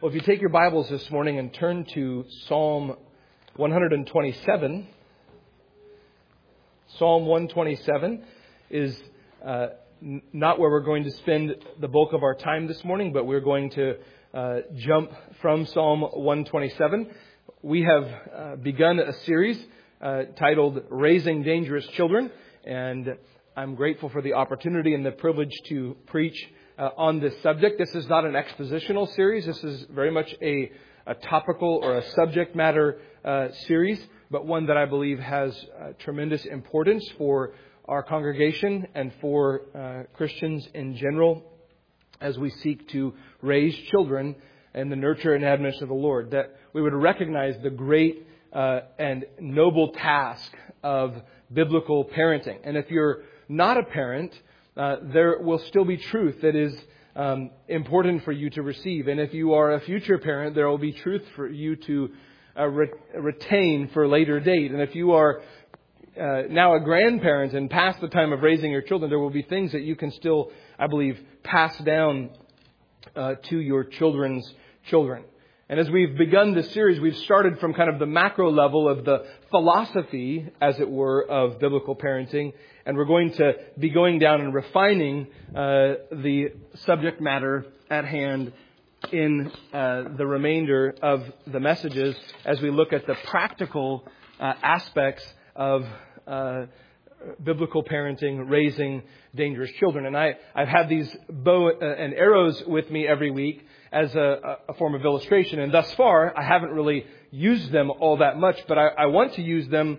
Well, if you take your Bibles this morning and turn to Psalm 127, Psalm 127 is not where we're going to spend the bulk of our time this morning, but we're going to jump from Psalm 127. We have begun a series titled Raising Dangerous Children, and I'm grateful for the opportunity and the privilege to preach on this subject. This is not an expositional series. This is very much a topical or a subject matter series, but one that I believe has tremendous importance for our congregation and for Christians in general as we seek to raise children in the nurture and admonition of the Lord. That we would recognize the great and noble task of biblical parenting. And if you're not a parent, there will still be truth that is important for you to receive. And if you are a future parent, there will be truth for you to retain for a later date. And if you are now a grandparent and past the time of raising your children, there will be things that you can still, I believe, pass down to your children's children. And as we've begun this series, we've started from kind of the macro level of the philosophy, as it were, of biblical parenting. And we're going to be going down and refining the subject matter at hand in the remainder of the messages as we look at the practical aspects of biblical parenting, raising dangerous children. And I've had these bow and arrows with me every week as a form of illustration. And thus far, I haven't really used them all that much, but I want to use them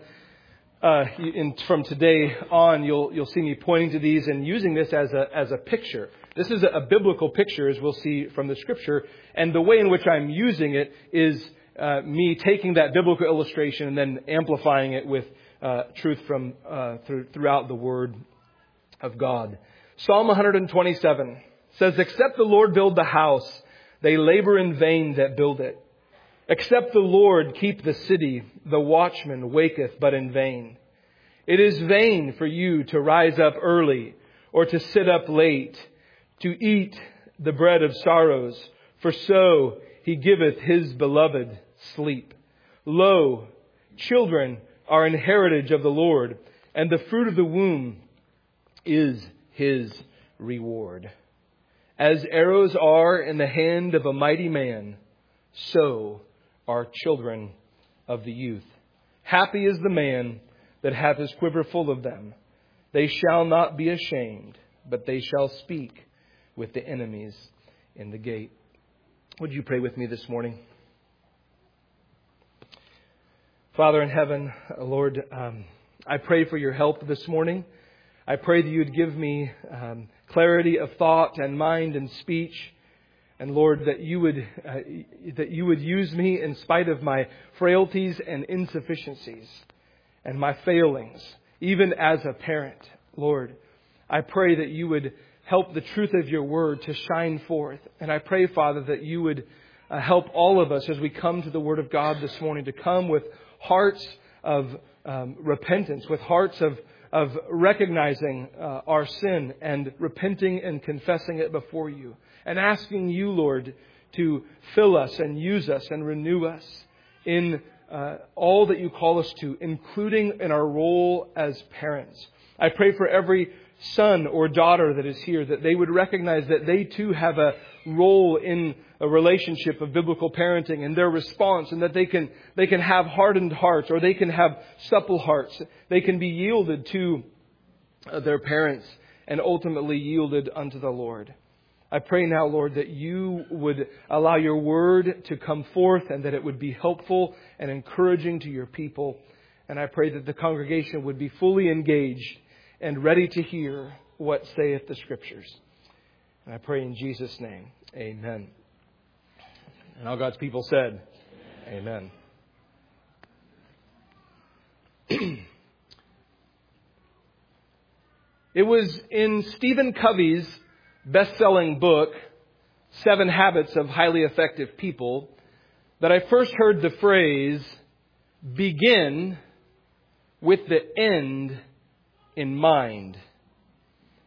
from today on. You'll see me pointing to these and using this as a picture. This is a biblical picture, as we'll see from the Scripture. And the way in which I'm using it is me taking that biblical illustration and then amplifying it with truth from throughout the Word of God. Psalm 127 says, "Except the Lord build the house, they labor in vain that build it. Except the Lord keep the city, the watchman waketh but in vain. It is vain for you to rise up early or to sit up late, to eat the bread of sorrows, for so he giveth his beloved sleep. Lo, children are an heritage of the Lord, and the fruit of the womb is his reward. As arrows are in the hand of a mighty man, so are children of the youth. Happy is the man that hath his quiver full of them. They shall not be ashamed, but they shall speak with the enemies in the gate." Would you pray with me this morning? Father in heaven, Lord, I pray for your help this morning. I pray that you would give me clarity of thought and mind and speech. And Lord, that you would use me in spite of my frailties and insufficiencies and my failings, even as a parent. Lord, I pray that you would help the truth of your word to shine forth. And I pray, Father, that you would help all of us as we come to the Word of God this morning to come with hearts of repentance, with hearts of recognizing our sin and repenting and confessing it before you. And asking you, Lord, to fill us and use us and renew us in all that you call us to, including in our role as parents. I pray for every son or daughter that is here, that they would recognize that they too have a role in a relationship of biblical parenting and their response, and that they can have hardened hearts or they can have supple hearts. They can be yielded to their parents and ultimately yielded unto the Lord. I pray now, Lord, that you would allow your word to come forth and that it would be helpful and encouraging to your people. And I pray that the congregation would be fully engaged and ready to hear what saith the Scriptures. And I pray in Jesus' name, amen. And all God's people said, amen. It was in Stephen Covey's best-selling book, 7 Habits of Highly Effective People, that I first heard the phrase, "begin with the end in mind."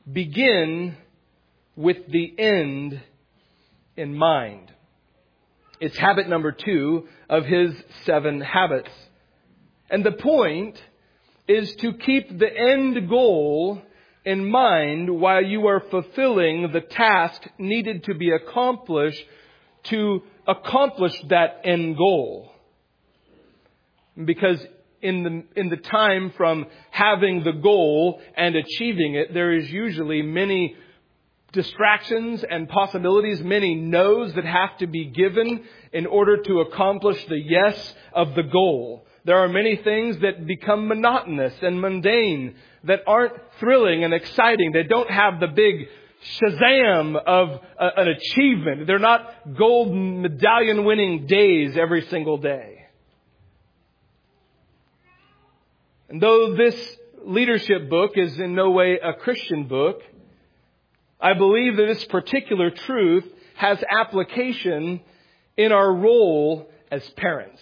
Begin with the end in mind. It's habit number 2 of his 7 habits. And the point is to keep the end goal in mind while you are fulfilling the task needed to be accomplished to accomplish that end goal. Because in the time from having the goal and achieving it, there is usually many distractions and possibilities, many no's that have to be given in order to accomplish the yes of the goal. There are many things that become monotonous and mundane, that aren't thrilling and exciting. They don't have the big Shazam of an achievement. They're not gold medallion winning days every single day. And though this leadership book is in no way a Christian book, I believe that this particular truth has application in our role as parents.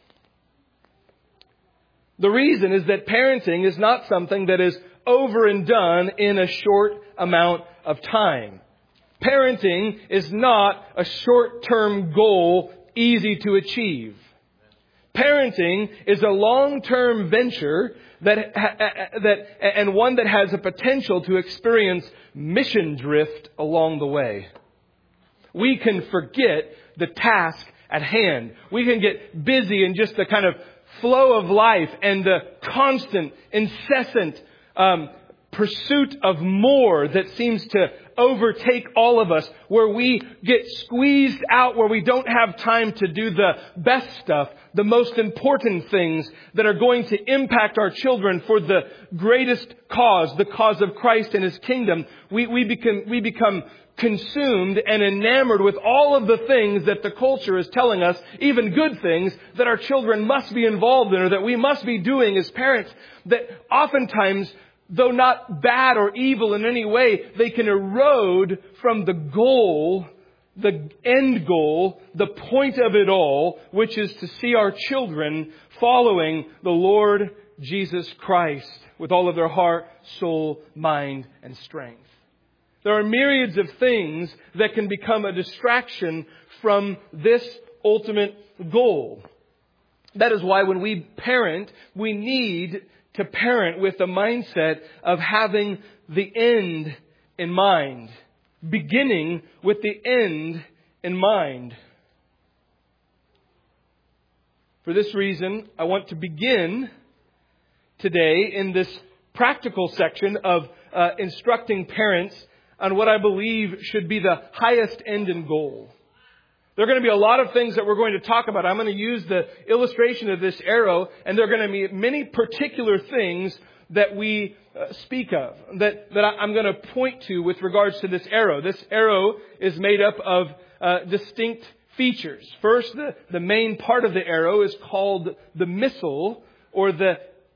The reason is that parenting is not something that is over and done in a short amount of time. Parenting is not a short-term goal easy to achieve. Parenting is a long-term venture and one that has a potential to experience mission drift along the way. We can forget the task at hand. We can get busy in just the kind of flow of life and the constant, incessant pursuit of more that seems to overtake all of us, where we get squeezed out, where we don't have time to do the best stuff, the most important things that are going to impact our children for the greatest cause, the cause of Christ and His kingdom. We become consumed and enamored with all of the things that the culture is telling us, even good things, that our children must be involved in or that we must be doing as parents, that oftentimes, though not bad or evil in any way, they can erode from the goal, the end goal, the point of it all, which is to see our children following the Lord Jesus Christ with all of their heart, soul, mind, and strength. There are myriads of things that can become a distraction from this ultimate goal. That is why when we parent, we need to parent with the mindset of having the end in mind. Beginning with the end in mind. For this reason, I want to begin today in this practical section of instructing parents on what I believe should be the highest end and goal. There are going to be a lot of things that we're going to talk about. I'm going to use the illustration of this arrow, and there are going to be many particular things that we speak of, that I'm going to point to with regards to this arrow. This arrow is made up of distinct features. First, the main part of the arrow is called the missile, or the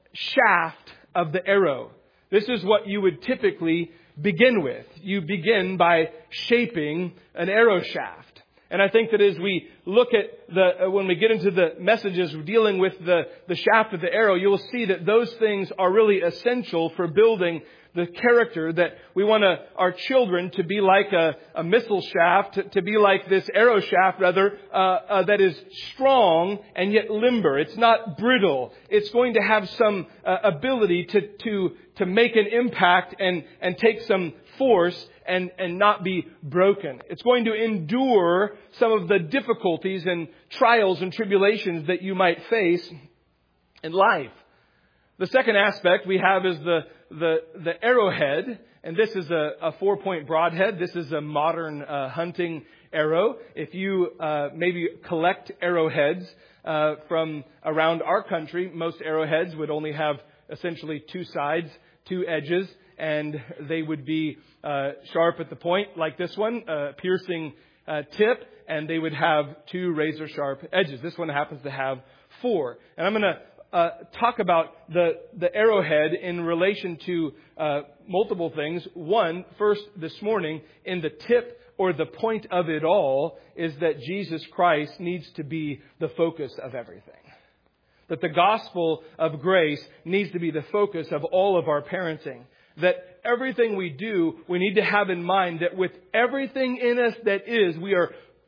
shaft of the arrow. This is what you would typically begin with. You begin by shaping an arrow shaft. And I think that as we look at when we get into the messages dealing with the shaft of the arrow, you will see that those things are really essential for building the character that we want our children to be like a missile shaft, to be like this arrow shaft rather, that is strong and yet limber. It's not brittle. It's going to have some ability to make an impact and take some force and not be broken. It's going to endure some of the difficulties and trials and tribulations that you might face in life. The second aspect we have is the arrowhead, and this is a 4-point broadhead. This is a modern hunting arrow. If you maybe collect arrowheads from around our country, most arrowheads would only have essentially 2 sides, 2 edges, and they would be sharp at the point, like this one, piercing tip, and they would have 2 razor sharp edges. This one happens to have 4. And I'm going to talk about the arrowhead in relation to multiple things. One, first this morning, in the tip or the point of it all is that Jesus Christ needs to be the focus of everything. That the gospel of grace needs to be the focus of all of our parenting. That everything we do, we need to have in mind that with everything in us that is, we are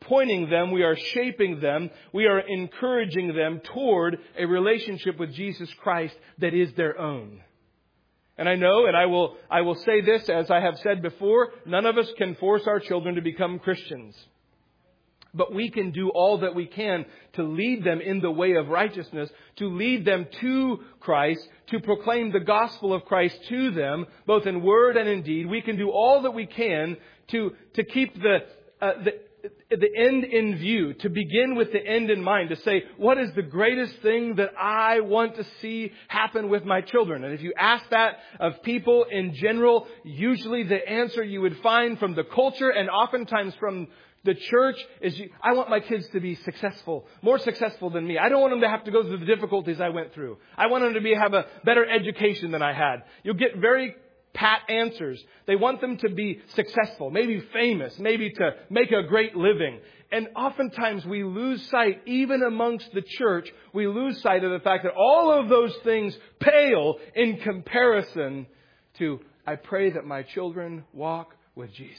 pointing them, we are shaping them, we are encouraging them toward a relationship with Jesus Christ that is their own. And I know, and I will say this, as I have said before, none of us can force our children to become Christians. But we can do all that we can to lead them in the way of righteousness, to lead them to Christ, to proclaim the gospel of Christ to them, both in word and in deed. We can do all that we can to keep the end in view, to begin with the end in mind, to say, what is the greatest thing that I want to see happen with my children? And if you ask that of people in general, usually the answer you would find from the culture and oftentimes from the church is, I want my kids to be successful, more successful than me. I don't want them to have to go through the difficulties I went through. I want them to have a better education than I had. You'll get very pat answers. They want them to be successful, maybe famous, maybe to make a great living. And oftentimes we lose sight, even amongst the church, we lose sight of the fact that all of those things pale in comparison to, I pray that my children walk with Jesus.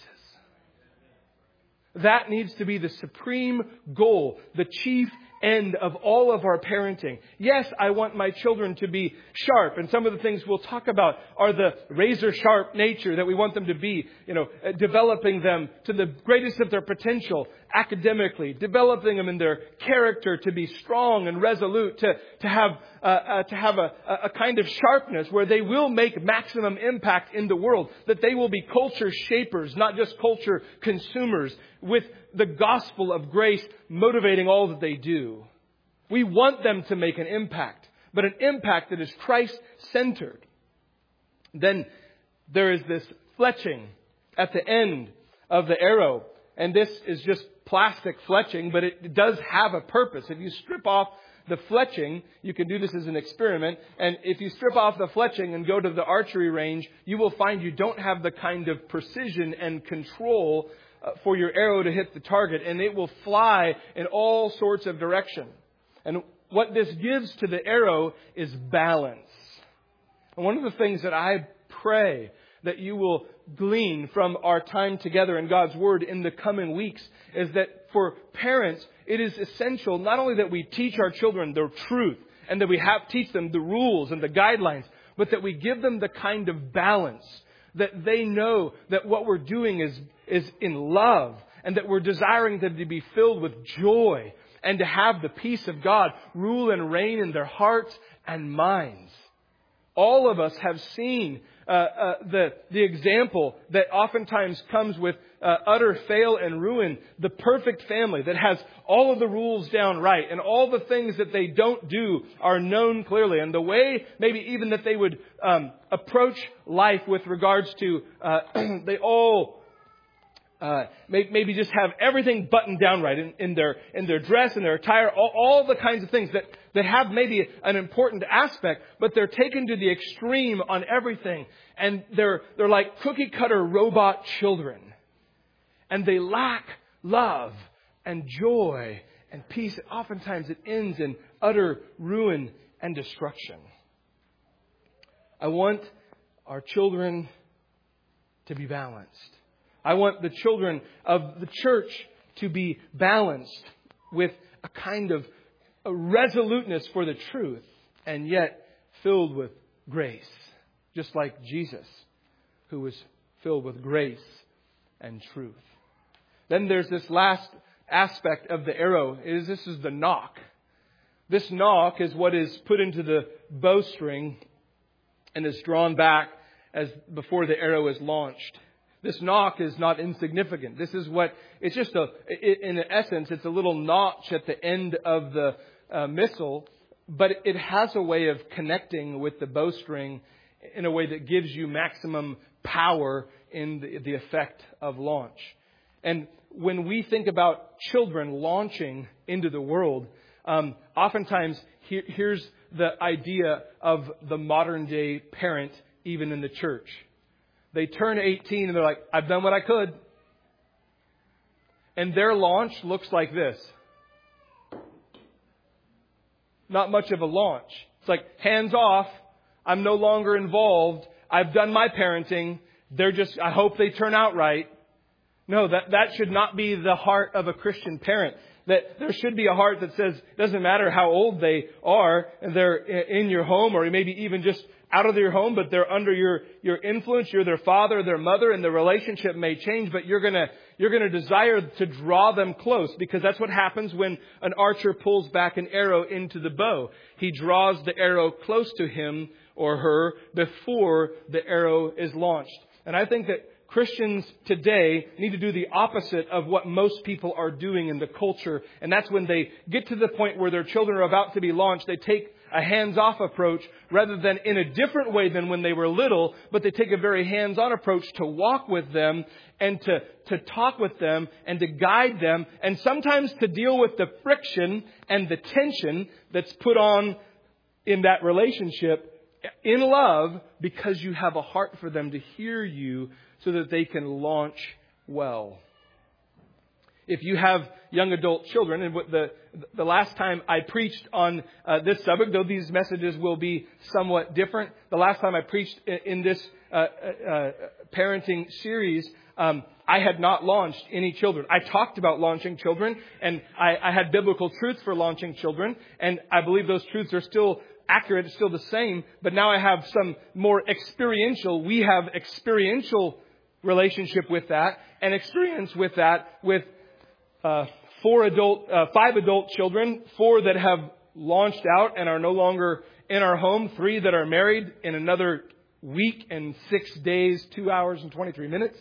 That needs to be the supreme goal, the chief end of all of our parenting. Yes, I want my children to be sharp. And some of the things we'll talk about are the razor sharp nature that we want them to be, developing them to the greatest of their potential academically, developing them in their character to be strong and resolute, to have a kind of sharpness where they will make maximum impact in the world, that they will be culture shapers, not just culture consumers, with the gospel of grace motivating all that they do. We want them to make an impact, but an impact that is Christ-centered. Then there is this fletching at the end of the arrow. And this is just plastic fletching, but it does have a purpose. If you strip off the fletching, you can do this as an experiment. And if you strip off the fletching and go to the archery range, you will find you don't have the kind of precision and control for your arrow to hit the target. And it will fly in all sorts of direction. And what this gives to the arrow is balance. And one of the things that I pray that you will glean from our time together in God's Word in the coming weeks is that for parents, it is essential not only that we teach our children the truth and that we teach them the rules and the guidelines, but that we give them the kind of balance that they know that what we're doing is in love and that we're desiring them to be filled with joy and to have the peace of God rule and reign in their hearts and minds. All of us have seen the example that oftentimes comes with utter fail and ruin. The perfect family that has all of the rules down right and all the things that they don't do are known clearly. And the way maybe even that they would approach life with regards to they all maybe just have everything buttoned down right in their dress and their attire, all the kinds of things that have maybe an important aspect, but they're taken to the extreme on everything. And they're like cookie cutter robot children. And they lack love and joy and peace. Oftentimes it ends in utter ruin and destruction. I want our children to be balanced. I want the children of the church to be balanced with a kind of a resoluteness for the truth and yet filled with grace. Just like Jesus, who was filled with grace and truth. Then there's this last aspect of the arrow. This is the nock. This nock is what is put into the bowstring and is drawn back as before the arrow is launched. This nock is not insignificant. This is it's just in essence, it's a little notch at the end of the missile, but it has a way of connecting with the bowstring in a way that gives you maximum power in the effect of launch. And when we think about children launching into the world, oftentimes here's the idea of the modern day parent, even in the church. They turn 18 and they're like, I've done what I could. And their launch looks like this. Not much of a launch. It's like, hands off. I'm no longer involved. I've done my parenting. I hope they turn out right. No, that should not be the heart of a Christian parent. That there should be a heart that says, it doesn't matter how old they are, and they're in your home, or maybe even just out of your home, but they're under your influence. You're their father, their mother, and the relationship may change, but you're gonna desire to draw them close, because that's what happens when an archer pulls back an arrow into the bow. He draws the arrow close to him or her before the arrow is launched. And I think that Christians today need to do the opposite of what most people are doing in the culture. And that's when they get to the point where their children are about to be launched, they take a hands-off approach rather than in a different way than when they were little, but they take a very hands-on approach to walk with them and to talk with them and to guide them, and sometimes to deal with the friction and the tension that's put on in that relationship in love, because you have a heart for them to hear you so that they can launch well. If you have young adult children, and the last time I preached on this subject, though these messages will be somewhat different, the last time I preached in this parenting series, I had not launched any children. I talked about launching children, and I had biblical truths for launching children, and I believe those truths are still accurate, still the same, but now I have some more experiential. We have experiential relationship with that, and experience with that with 5 adult children, 4 that have launched out and are no longer in our home, 3 that are married in another week and 6 days, 2 hours and 23 minutes.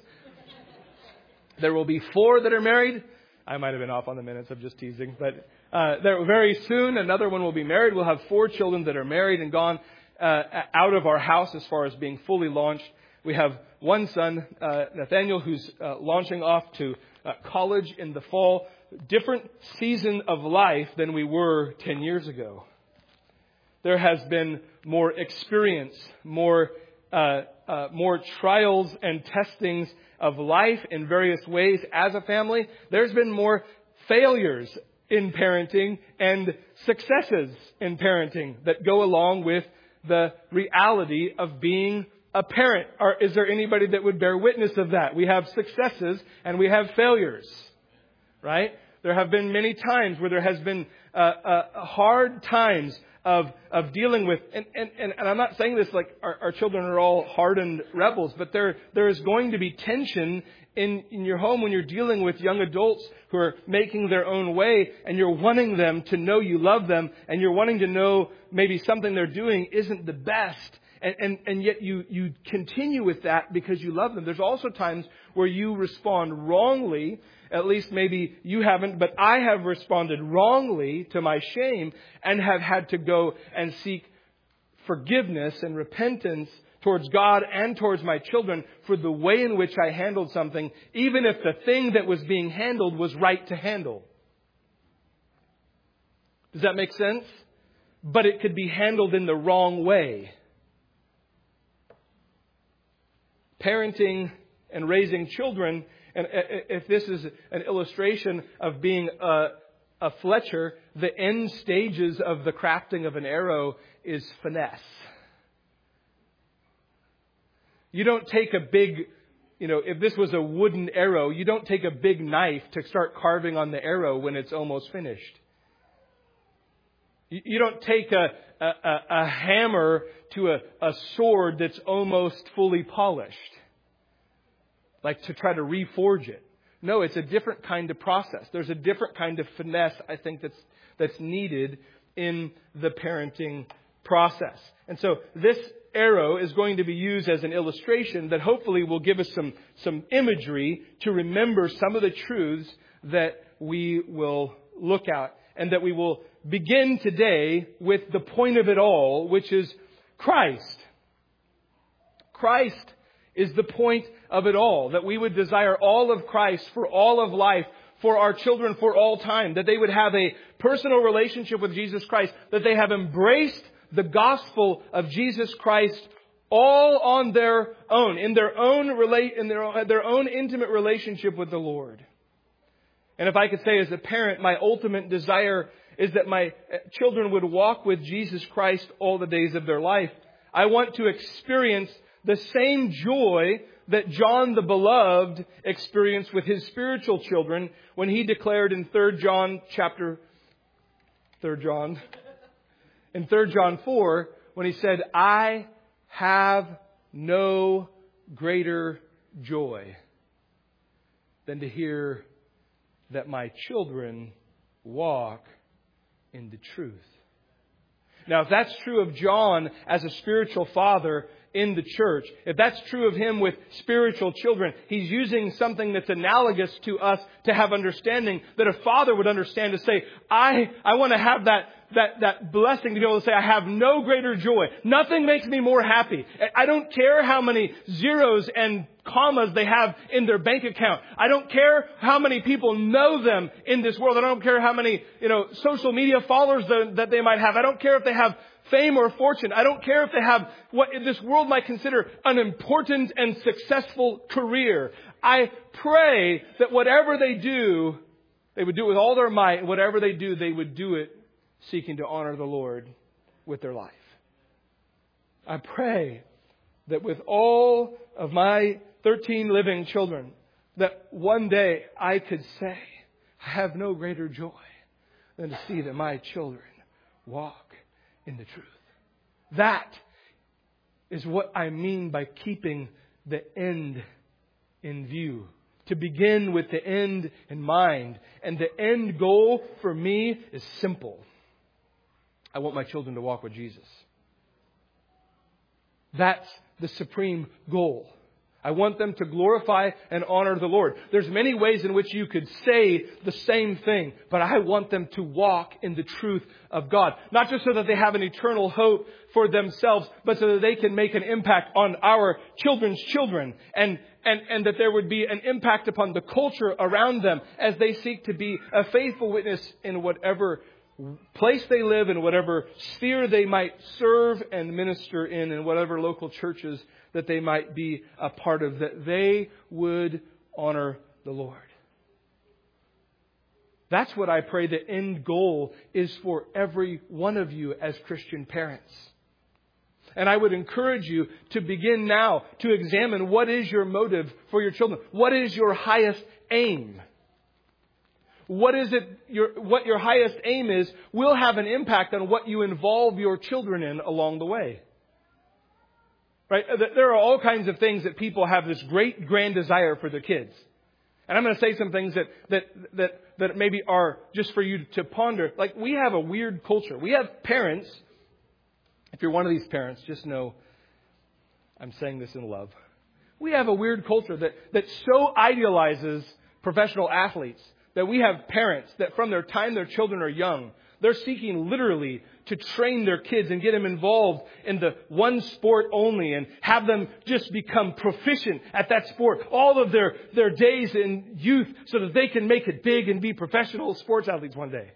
There will be 4 that are married. I might have been off on the minutes. I'm just teasing. But very soon, another one will be married. We'll have 4 children that are married and gone out of our house as far as being fully launched. We have one son, Nathaniel, who's launching off to college in the fall. Different season of life than we were 10 years ago. There has been more experience, more trials and testings of life in various ways as a family. There's been more failures in parenting and successes in parenting that go along with the reality of being a parent. Or is there anybody that would bear witness of that? We have successes and we have failures, right? There have been many times where there has been hard times of dealing with, and I'm not saying this like our children are all hardened rebels, but there is going to be tension in your home when you're dealing with young adults who are making their own way, and you're wanting them to know you love them, and you're wanting to know maybe something they're doing isn't the best. And yet you continue with that because you love them. There's also times where you respond wrongly. At least maybe you haven't, but I have responded wrongly to my shame and have had to go and seek forgiveness and repentance towards God and towards my children for the way in which I handled something, even if the thing that was being handled was right to handle. Does that make sense? But it could be handled in the wrong way. Parenting and raising children, and if this is an illustration of being a Fletcher, the end stages of the crafting of an arrow is finesse. You don't take a big, if this was a wooden arrow, you don't take a big knife to start carving on the arrow when it's almost finished. You don't take a hammer to a sword that's almost fully polished, like to try to reforge it. No, it's a different kind of process. There's a different kind of finesse, I think, that's needed in the parenting process. And so this arrow is going to be used as an illustration that hopefully will give us some imagery to remember some of the truths that we will look at, and that we will begin today with the point of it all, which is Christ. Christ is the point of it all. That we would desire all of Christ for all of life, for our children for all time. That they would have a personal relationship with Jesus Christ. That they have embraced the gospel of Jesus Christ all on their own, in their own intimate relationship with the Lord. And if I could say as a parent, my ultimate desire is that my children would walk with Jesus Christ all the days of their life. I want to experience the same joy that John the Beloved experienced with his spiritual children when he declared in 3 John 4, when he said, I have no greater joy than to hear that my children walk in the truth. Now, if that's true of John as a spiritual father in the church, if that's true of him with spiritual children, he's using something that's analogous to us to have understanding that a father would understand, to say, I want to have that blessing to be able to say, I have no greater joy. Nothing makes me more happy. I don't care how many zeros and commas they have in their bank account. I don't care how many people know them in this world. I don't care how many, social media followers that they might have. I don't care if they have fame or fortune. I don't care if they have what this world might consider an important and successful career. I pray that whatever they do, they would do it with all their might. And whatever they do, they would do it seeking to honor the Lord with their life. I pray that with all of my 13 living children, that one day I could say, I have no greater joy than to see that my children walk in the truth. That is what I mean by keeping the end in view. To begin with the end in mind. And the end goal for me is simple. I want my children to walk with Jesus. That's the supreme goal. I want them to glorify and honor the Lord. There's many ways in which you could say the same thing, but I want them to walk in the truth of God. Not just so that they have an eternal hope for themselves, but so that they can make an impact on our children's children, and that there would be an impact upon the culture around them as they seek to be a faithful witness in whatever place they live, in whatever sphere they might serve and minister in whatever local churches that they might be a part of, that they would honor the Lord. That's what I pray the end goal is for every one of you as Christian parents. And I would encourage you to begin now to examine what is your motive for your children. What is your highest aim? What your highest aim is will have an impact on what you involve your children in along the way. Right? There are all kinds of things that people have this great grand desire for their kids. And I'm going to say some things that maybe are just for you to ponder. Like, we have a weird culture. We have parents. If you're one of these parents, just know I'm saying this in love. We have a weird culture that so idealizes professional athletes that we have parents that from their time their children are young, they're seeking literally to train their kids and get them involved in the one sport only and have them just become proficient at that sport all of their days in youth so that they can make it big and be professional sports athletes one day.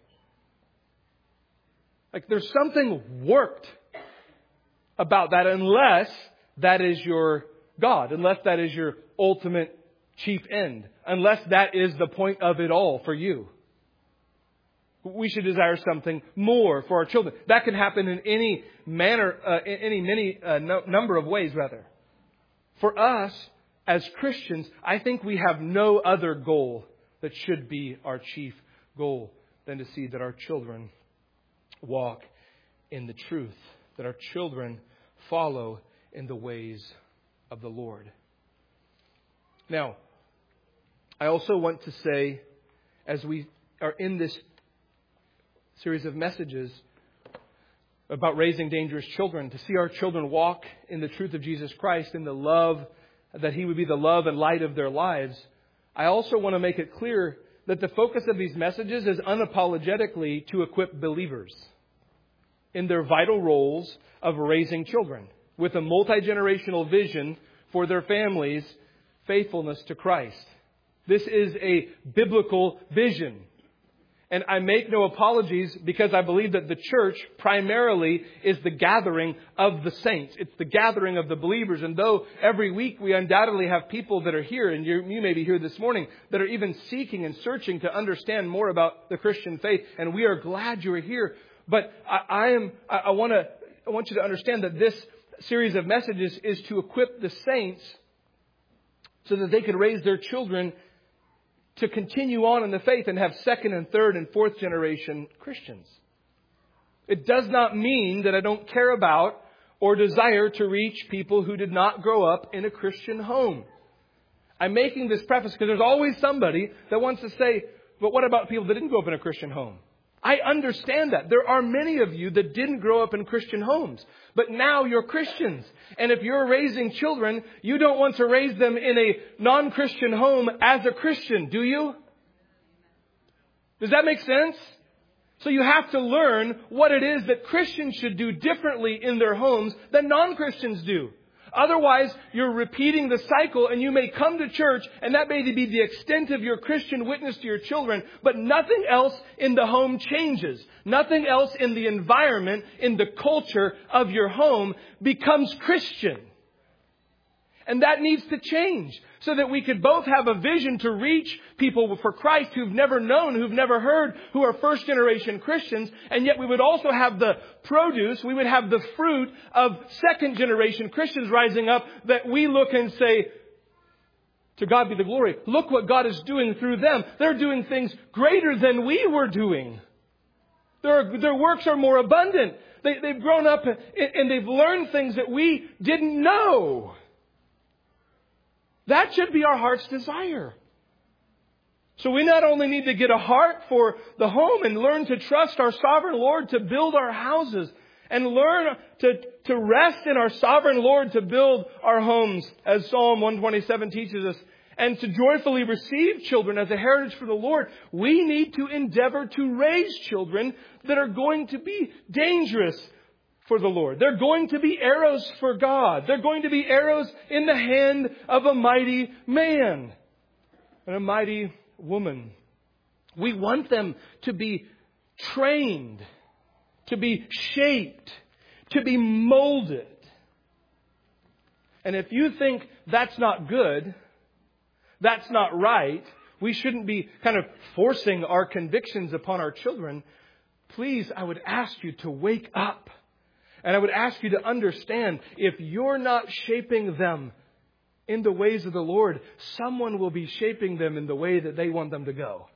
Like, there's something warped about that, unless that is your God, unless that is your ultimate chief end, unless that is the point of it all for you. We should desire something more for our children. That can happen in any manner, number of ways, rather. For us, as Christians, I think we have no other goal that should be our chief goal than to see that our children walk in the truth, that our children follow in the ways of the Lord. Now, I also want to say, as we are in this series of messages about raising dangerous children, to see our children walk in the truth of Jesus Christ, in the love, that He would be the love and light of their lives, I also want to make it clear that the focus of these messages is unapologetically to equip believers in their vital roles of raising children with a multi-generational vision for their families' faithfulness to Christ. This is a biblical vision. And I make no apologies because I believe that the church primarily is the gathering of the saints. It's the gathering of the believers. And though every week we undoubtedly have people that are here, and you may be here this morning, that are even seeking and searching to understand more about the Christian faith, and we are glad you are here. But I want you to understand that this series of messages is to equip the saints so that they could raise their children to continue on in the faith and have second and third and fourth generation Christians. It does not mean that I don't care about or desire to reach people who did not grow up in a Christian home. I'm making this preface because there's always somebody that wants to say, but what about people that didn't grow up in a Christian home? I understand that. There are many of you that didn't grow up in Christian homes, but now you're Christians. And if you're raising children, you don't want to raise them in a non-Christian home as a Christian, do you? Does that make sense? So you have to learn what it is that Christians should do differently in their homes than non-Christians do. Otherwise, you're repeating the cycle, and you may come to church, and that may be the extent of your Christian witness to your children, but nothing else in the home changes. Nothing else in the environment, in the culture of your home becomes Christian. And that needs to change so that we could both have a vision to reach people for Christ who've never known, who've never heard, who are first generation Christians. And yet we would also have the produce, we would have the fruit of second generation Christians rising up that we look and say, to God be the glory. Look what God is doing through them. They're doing things greater than we were doing. Their works are more abundant. They've grown up and they've learned things that we didn't know. That should be our heart's desire. So we not only need to get a heart for the home and learn to trust our sovereign Lord to build our houses and learn to rest in our sovereign Lord to build our homes, as Psalm 127 teaches us, and to joyfully receive children as a heritage for the Lord. We need to endeavor to raise children that are going to be dangerous for the Lord. They're going to be arrows for God. They're going to be arrows in the hand of a mighty man and a mighty woman. We want them to be trained, to be shaped, to be molded. And if you think that's not good, that's not right, we shouldn't be kind of forcing our convictions upon our children, please, I would ask you to wake up. And I would ask you to understand, if you're not shaping them in the ways of the Lord, someone will be shaping them in the way that they want them to go.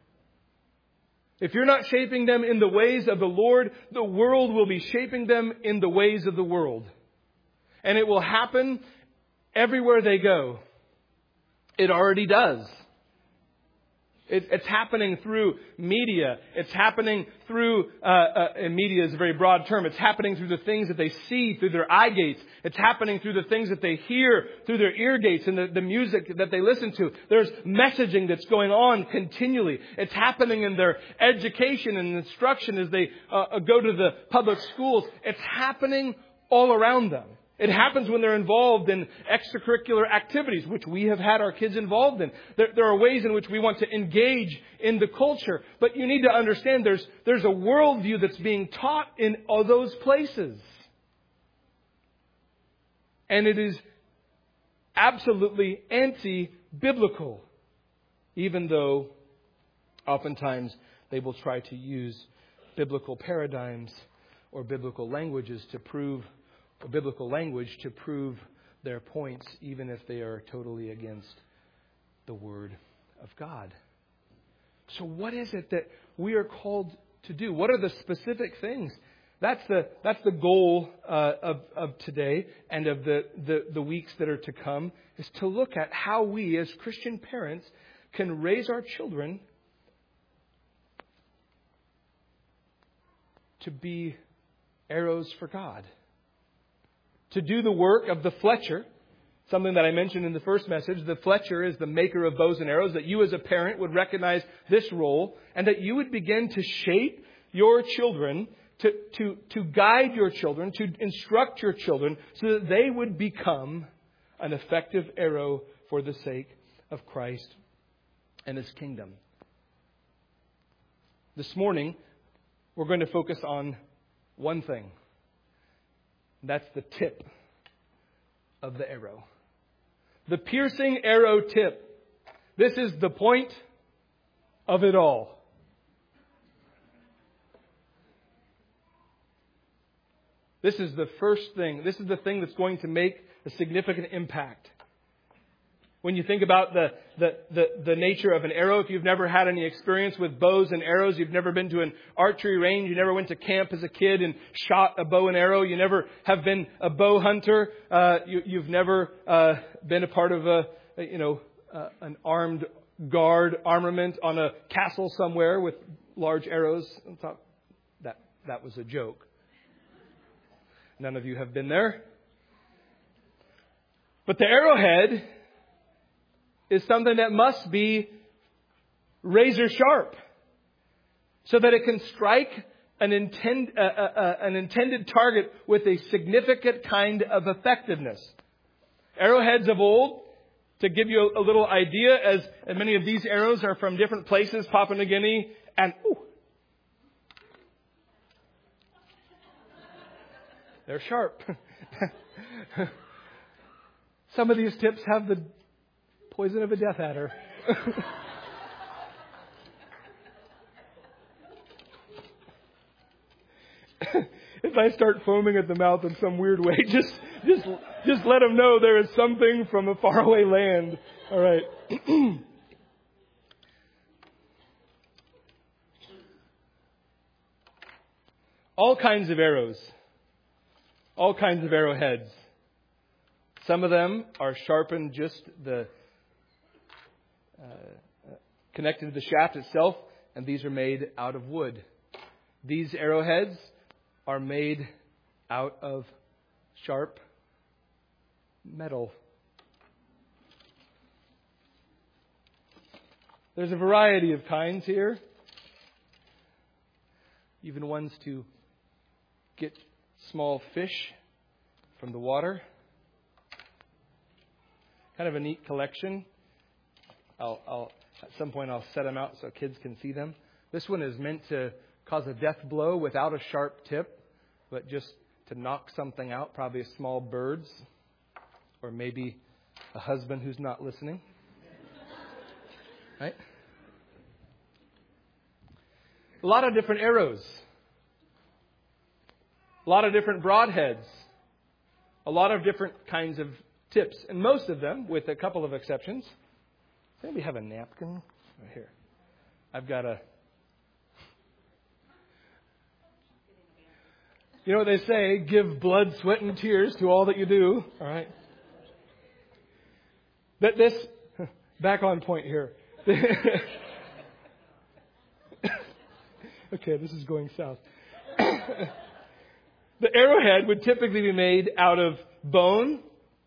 If you're not shaping them in the ways of the Lord, the world will be shaping them in the ways of the world. And it will happen everywhere they go. It already does. It's happening through media. It's happening through, and media is a very broad term. It's happening through the things that they see through their eye gates. It's happening through the things that they hear through their ear gates and the music that they listen to. There's messaging that's going on continually. It's happening in their education and instruction as they go to the public schools. It's happening all around them. It happens when they're involved in extracurricular activities, which we have had our kids involved in. There are ways in which we want to engage in the culture. But you need to understand there's a worldview that's being taught in all those places. And it is absolutely anti-biblical, even though oftentimes they will try to use biblical paradigms or biblical languages to prove biblical language to prove their points, even if they are totally against the Word of God. So what is it that we are called to do? What are the specific things? That's the goal of today and of the weeks that are to come, is to look at how we as Christian parents can raise our children to be arrows for God. To do the work of the Fletcher, something that I mentioned in the first message. The Fletcher is the maker of bows and arrows, that you as a parent would recognize this role and that you would begin to shape your children, to guide your children, to instruct your children so that they would become an effective arrow for the sake of Christ and His kingdom. This morning, we're going to focus on one thing. That's the tip of the arrow. The piercing arrow tip. This is the point of it all. This is the first thing. This is the thing that's going to make a significant impact. When you think about the nature of an arrow, if you've never had any experience with bows and arrows, you've never been to an archery range, you never went to camp as a kid and shot a bow and arrow, you never have been a bow hunter, you've never been a part of an armed guard armament on a castle somewhere with large arrows. I thought that was a joke. None of you have been there. But the arrowhead is something that must be razor sharp so that it can strike an intended target with a significant kind of effectiveness. Arrowheads of old, to give you a little idea, as many of these arrows are from different places, Papua New Guinea, and they're sharp. Some of these tips have the poison of a death adder. If I start foaming at the mouth in some weird way, just let them know there is something from a faraway land. All right. All kinds of arrows. All kinds of arrowheads. Some of them are sharpened just connected to the shaft itself, and these are made out of wood. These arrowheads are made out of sharp metal. There's a variety of kinds here, even ones to get small fish from the water. Kind of a neat collection. I'll at some point I'll set them out so kids can see them. This one is meant to cause a death blow without a sharp tip, but just to knock something out, probably a small bird's, or maybe a husband who's not listening. Right? A lot of different arrows. A lot of different broadheads. A lot of different kinds of tips. And most of them, with a couple of exceptions. Does anybody have a napkin? Right here. I've got a... You know what they say? Give blood, sweat, and tears to all that you do. All right. But this... Back on point here. Okay, this is going south. The arrowhead would typically be made out of bone,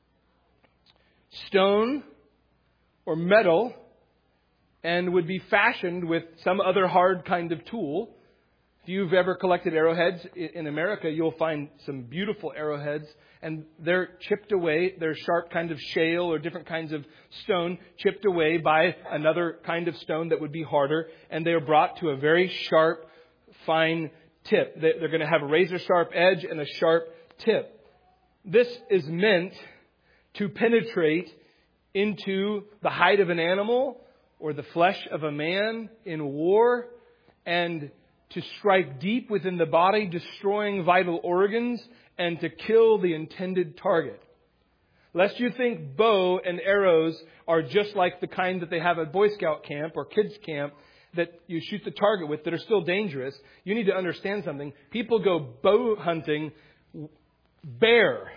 stone, or metal, and would be fashioned with some other hard kind of tool. If you've ever collected arrowheads in America, you'll find some beautiful arrowheads, and they're chipped away. They're sharp kind of shale or different kinds of stone chipped away by another kind of stone that would be harder, and they are brought to a very sharp, fine tip. They're going to have a razor sharp edge and a sharp tip. This is meant to penetrate into the hide of an animal or the flesh of a man in war, and to strike deep within the body, destroying vital organs, and to kill the intended target. Lest you think bow and arrows are just like the kind that they have at Boy Scout camp or kids camp that you shoot the target with that are still dangerous. You need to understand something. People go bow hunting bare.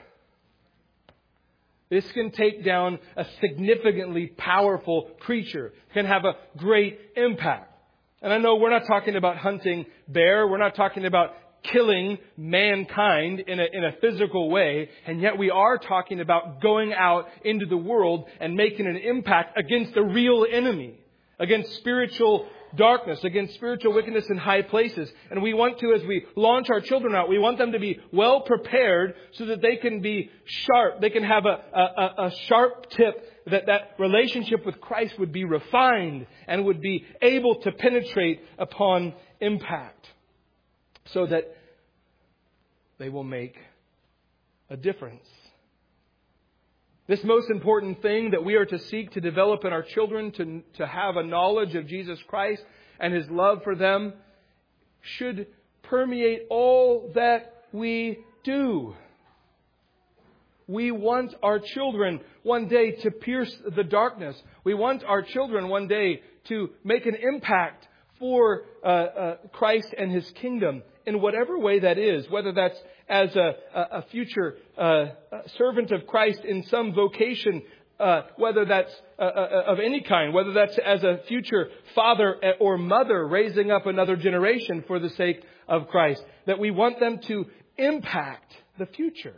This can take down a significantly powerful creature. It can have a great impact. And I know we're not talking about hunting bear. We're not talking about killing mankind in a physical way. And yet we are talking about going out into the world and making an impact against a real enemy, against spiritual darkness, against spiritual wickedness in high places. And we want to, as we launch our children out, we want them to be well prepared so that they can be sharp. They can have a sharp tip, that relationship with Christ would be refined and would be able to penetrate upon impact so that they will make a difference. This most important thing that we are to seek to develop in our children, to have a knowledge of Jesus Christ and His love for them, should permeate all that we do. We want our children one day to pierce the darkness. We want our children one day to make an impact for Christ and His kingdom in whatever way that is, whether that's as a future servant of Christ in some vocation, whether that's of any kind, whether that's as a future father or mother raising up another generation for the sake of Christ, that we want them to impact the future.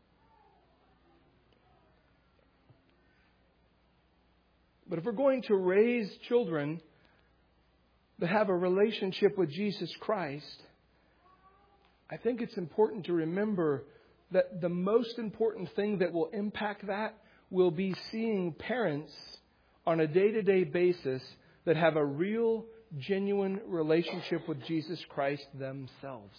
But if we're going to raise children that have a relationship with Jesus Christ, I think it's important to remember that the most important thing that will impact that will be seeing parents on a day-to-day basis that have a real, genuine relationship with Jesus Christ themselves.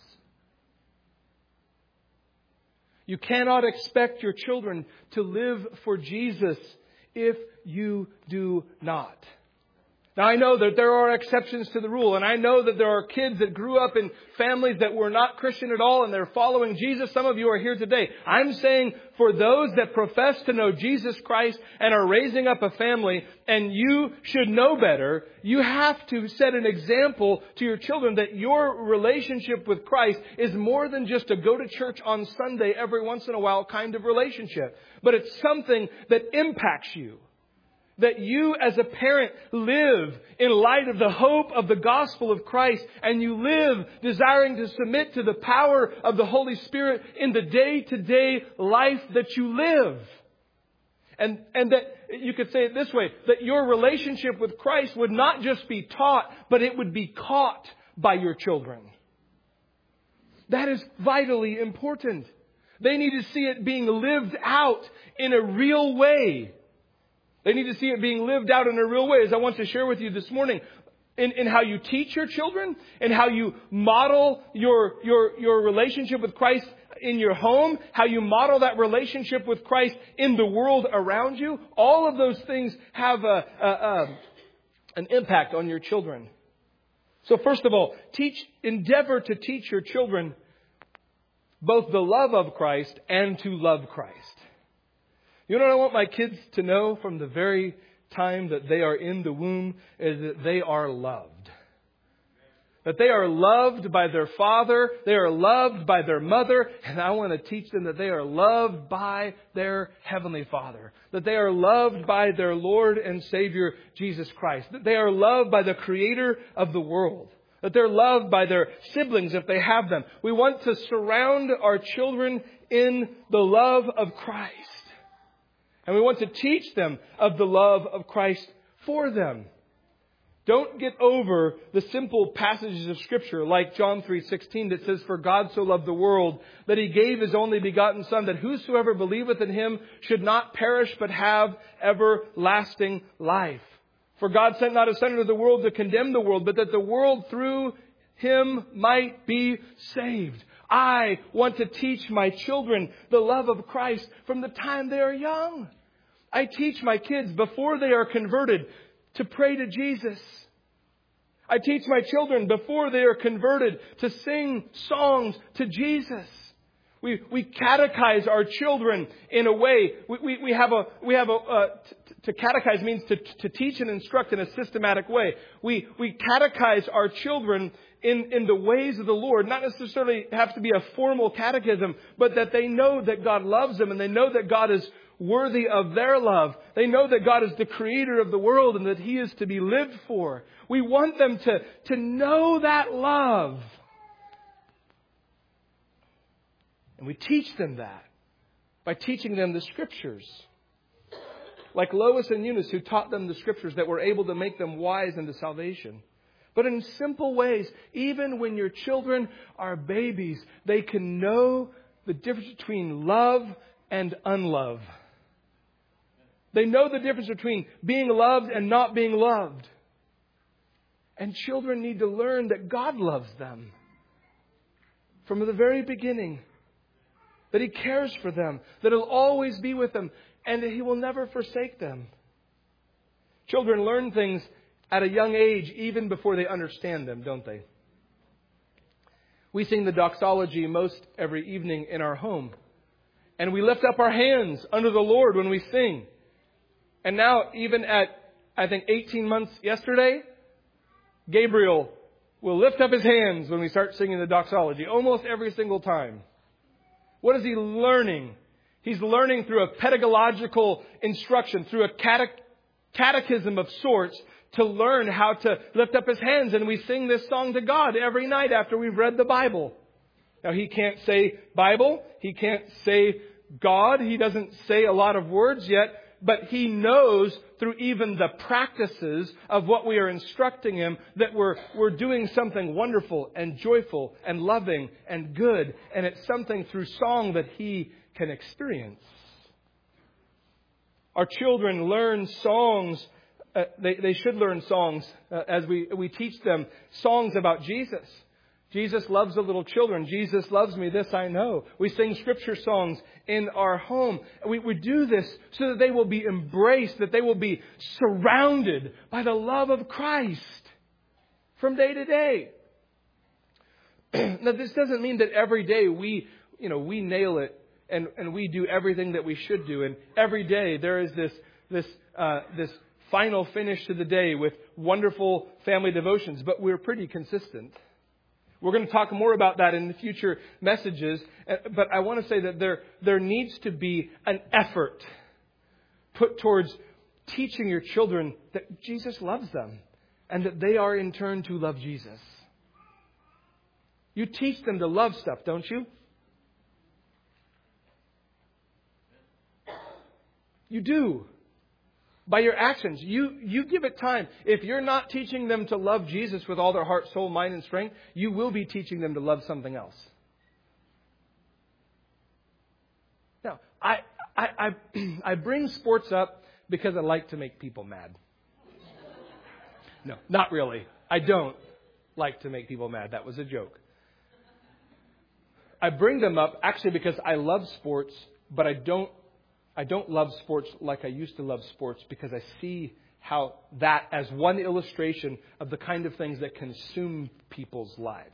You cannot expect your children to live for Jesus if you do not. Now, I know that there are exceptions to the rule, and I know that there are kids that grew up in families that were not Christian at all, and they're following Jesus. Some of you are here today. I'm saying for those that profess to know Jesus Christ and are raising up a family, and you should know better, you have to set an example to your children that your relationship with Christ is more than just a go to church on Sunday every once in a while kind of relationship, but it's something that impacts you. That you as a parent live in light of the hope of the gospel of Christ, and you live desiring to submit to the power of the Holy Spirit in the day-to-day life that you live. And that you could say it this way, that your relationship with Christ would not just be taught, but it would be caught by your children. That is vitally important. They need to see it being lived out in a real way. They need to see it being lived out in a real way. As I want to share with you this morning, in how you teach your children, and how you model your relationship with Christ in your home, how you model that relationship with Christ in the world around you. All of those things have an impact on your children. So first of all, endeavor to teach your children both the love of Christ and to love Christ. You know what I want my kids to know from the very time that they are in the womb is that they are loved. That they are loved by their father. They are loved by their mother. And I want to teach them that they are loved by their Heavenly Father. That they are loved by their Lord and Savior, Jesus Christ. That they are loved by the Creator of the world. That they're loved by their siblings if they have them. We want to surround our children in the love of Christ. And we want to teach them of the love of Christ for them. Don't get over the simple passages of Scripture like John 3:16 that says, "For God so loved the world that He gave His only begotten Son, that whosoever believeth in Him should not perish but have everlasting life. For God sent not His Son into the world to condemn the world, but that the world through Him might be saved." I want to teach my children the love of Christ from the time they are young. I teach my kids before they are converted to pray to Jesus. I teach my children before they are converted to sing songs to Jesus. We catechize our children in a way. To catechize means to teach and instruct in a systematic way. We catechize our children in the ways of the Lord. Not necessarily have to be a formal catechism, but that they know that God loves them and they know that God is worthy of their love. They know that God is the creator of the world and that He is to be lived for. We want them to know that love. And we teach them that by teaching them the Scriptures. Like Lois and Eunice, who taught them the Scriptures that were able to make them wise into salvation. But in simple ways, even when your children are babies, they can know the difference between love and unlove. They know the difference between being loved and not being loved. And children need to learn that God loves them from the very beginning. That He cares for them. That He'll always be with them. And that He will never forsake them. Children learn things at a young age even before they understand them, don't they? We sing the doxology most every evening in our home. And we lift up our hands under the Lord when we sing. And now, even at, I think, 18 months yesterday, Gabriel will lift up his hands when we start singing the doxology, almost every single time. What is he learning? He's learning through a pedagogical instruction, through a catechism of sorts, to learn how to lift up his hands. And we sing this song to God every night after we've read the Bible. Now, he can't say Bible. He can't say God. He doesn't say a lot of words yet. But he knows through even the practices of what we are instructing him that we're doing something wonderful and joyful and loving and good. And it's something through song that he can experience. Our children learn songs. They should learn songs as we teach them songs about Jesus. Jesus loves the little children. Jesus loves me, this I know. We sing scripture songs in our home. We do this so that they will be embraced, that they will be surrounded by the love of Christ from day to day. Now, this doesn't mean that every day we nail it and we do everything that we should do. And every day there is this final finish to the day with wonderful family devotions. But we're pretty consistent. We're going to talk more about that in the future messages. But I want to say that there needs to be an effort put towards teaching your children that Jesus loves them and that they are in turn to love Jesus. You teach them to love stuff, don't you? You do. By your actions, you give it time. If you're not teaching them to love Jesus with all their heart, soul, mind, and strength, you will be teaching them to love something else. Now, I bring sports up because I like to make people mad. No, not really. I don't like to make people mad. That was a joke. I bring them up actually because I love sports, but I don't love sports like I used to love sports because I see how that as one illustration of the kind of things that consume people's lives.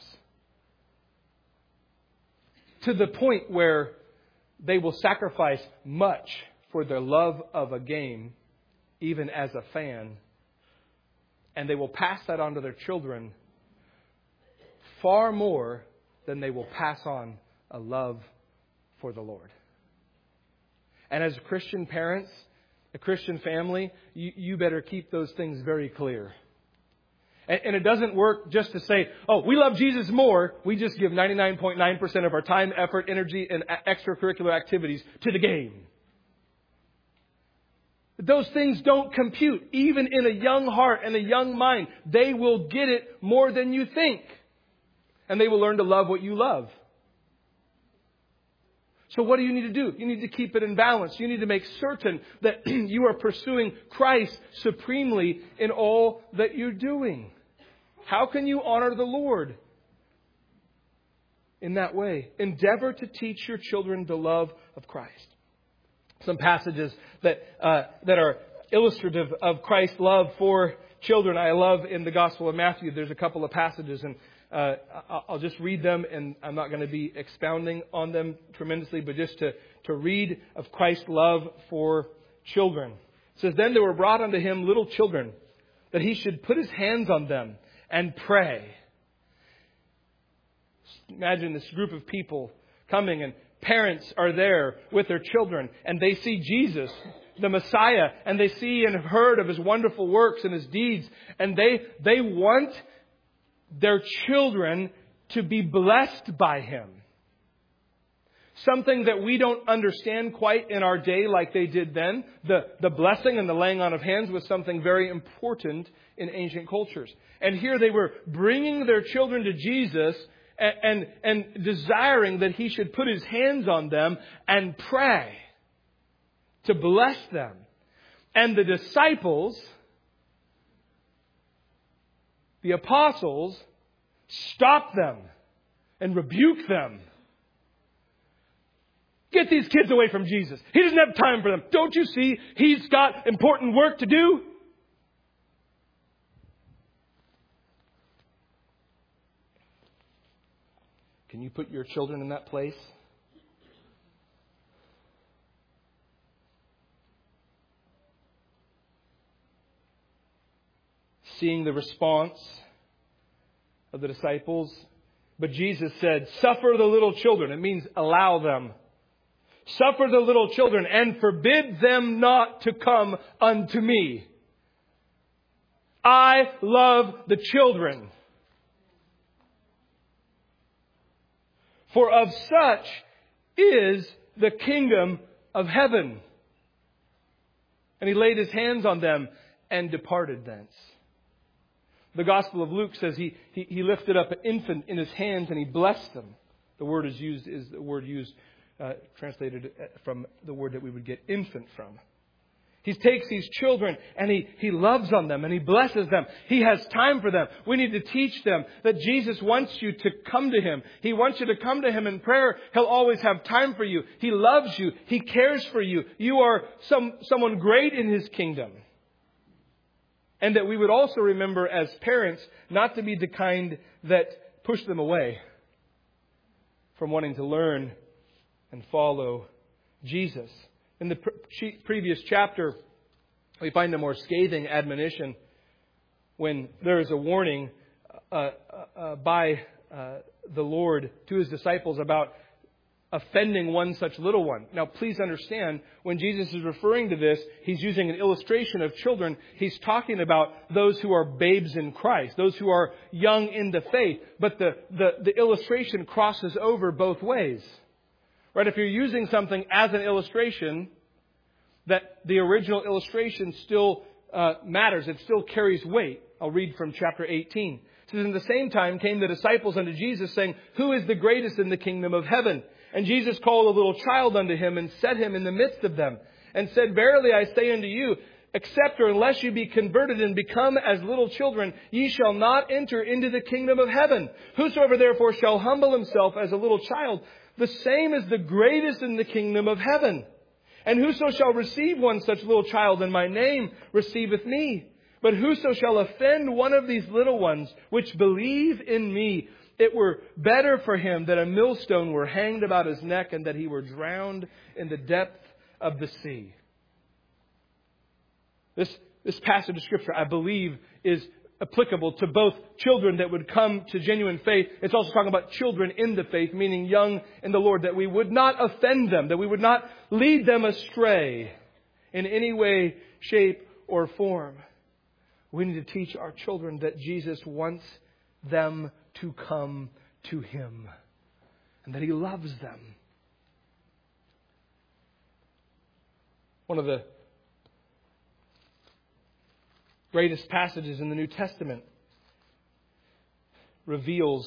To the point where they will sacrifice much for their love of a game, even as a fan, and they will pass that on to their children far more than they will pass on a love for the Lord. And as Christian parents, a Christian family, you better keep those things very clear. And it doesn't work just to say, oh, we love Jesus more. We just give 99.9% of our time, effort, energy, and extracurricular activities to the game. Those things don't compute. Even in a young heart and a young mind, they will get it more than you think. And they will learn to love what you love. So what do you need to do? You need to keep it in balance. You need to make certain that you are pursuing Christ supremely in all that you're doing. How can you honor the Lord in that way? Endeavor to teach your children the love of Christ. Some passages that are illustrative of Christ's love for children. I love in the Gospel of Matthew, there's a couple of passages, and I'll just read them, and I'm not going to be expounding on them tremendously, but just to read of Christ's love for children. It says, then there were brought unto him little children, that he should put his hands on them and pray. Imagine this group of people coming, and parents are there with their children, and they see Jesus, the Messiah, and they see and have heard of his wonderful works and his deeds, and they want their children to be blessed by him. Something that we don't understand quite in our day like they did then. The blessing and the laying on of hands was something very important in ancient cultures. And here they were bringing their children to Jesus and desiring that he should put his hands on them and pray to bless them. And the disciples, the apostles, stop them and rebuke them. Get these kids away from Jesus. He doesn't have time for them. Don't you see? He's got important work to do. Can you put your children in that place? seeing the response of the disciples. But Jesus said, suffer the little children. It means allow them. Suffer the little children and forbid them not to come unto me. I love the children. For of such is the kingdom of heaven. And He laid His hands on them and departed thence. The Gospel of Luke says he lifted up an infant in His hands and He blessed them. The word is the word used, translated from the word that we would get infant from. He takes these children and he loves on them and He blesses them. He has time for them. We need to teach them that Jesus wants you to come to Him. He wants you to come to Him in prayer. He'll always have time for you. He loves you. He cares for you. You are someone great in His kingdom. And that we would also remember as parents not to be the kind that push them away from wanting to learn and follow Jesus. In the previous chapter, we find a more scathing admonition when there is a warning by the Lord to His disciples about offending one such little one. Now, please understand, when Jesus is referring to this, He's using an illustration of children. He's talking about those who are babes in Christ, those who are young in the faith. But the illustration crosses over both ways. Right? If you're using something as an illustration, that the original illustration still matters. It still carries weight. I'll read from chapter 18. It says, in the same time came the disciples unto Jesus, saying, who is the greatest in the kingdom of heaven? And Jesus called a little child unto Him and set him in the midst of them, and said, verily I say unto you, except or unless you be converted and become as little children, ye shall not enter into the kingdom of heaven. Whosoever therefore shall humble himself as a little child, the same is the greatest in the kingdom of heaven. And whoso shall receive one such little child in my name receiveth me. But whoso shall offend one of these little ones which believe in me, it were better for him that a millstone were hanged about his neck and that he were drowned in the depth of the sea. This passage of Scripture, I believe, is applicable to both children that would come to genuine faith. It's also talking about children in the faith, meaning young in the Lord, that we would not offend them, that we would not lead them astray in any way, shape, or form. We need to teach our children that Jesus wants them to come to Him and that He loves them. One of the greatest passages in the New Testament reveals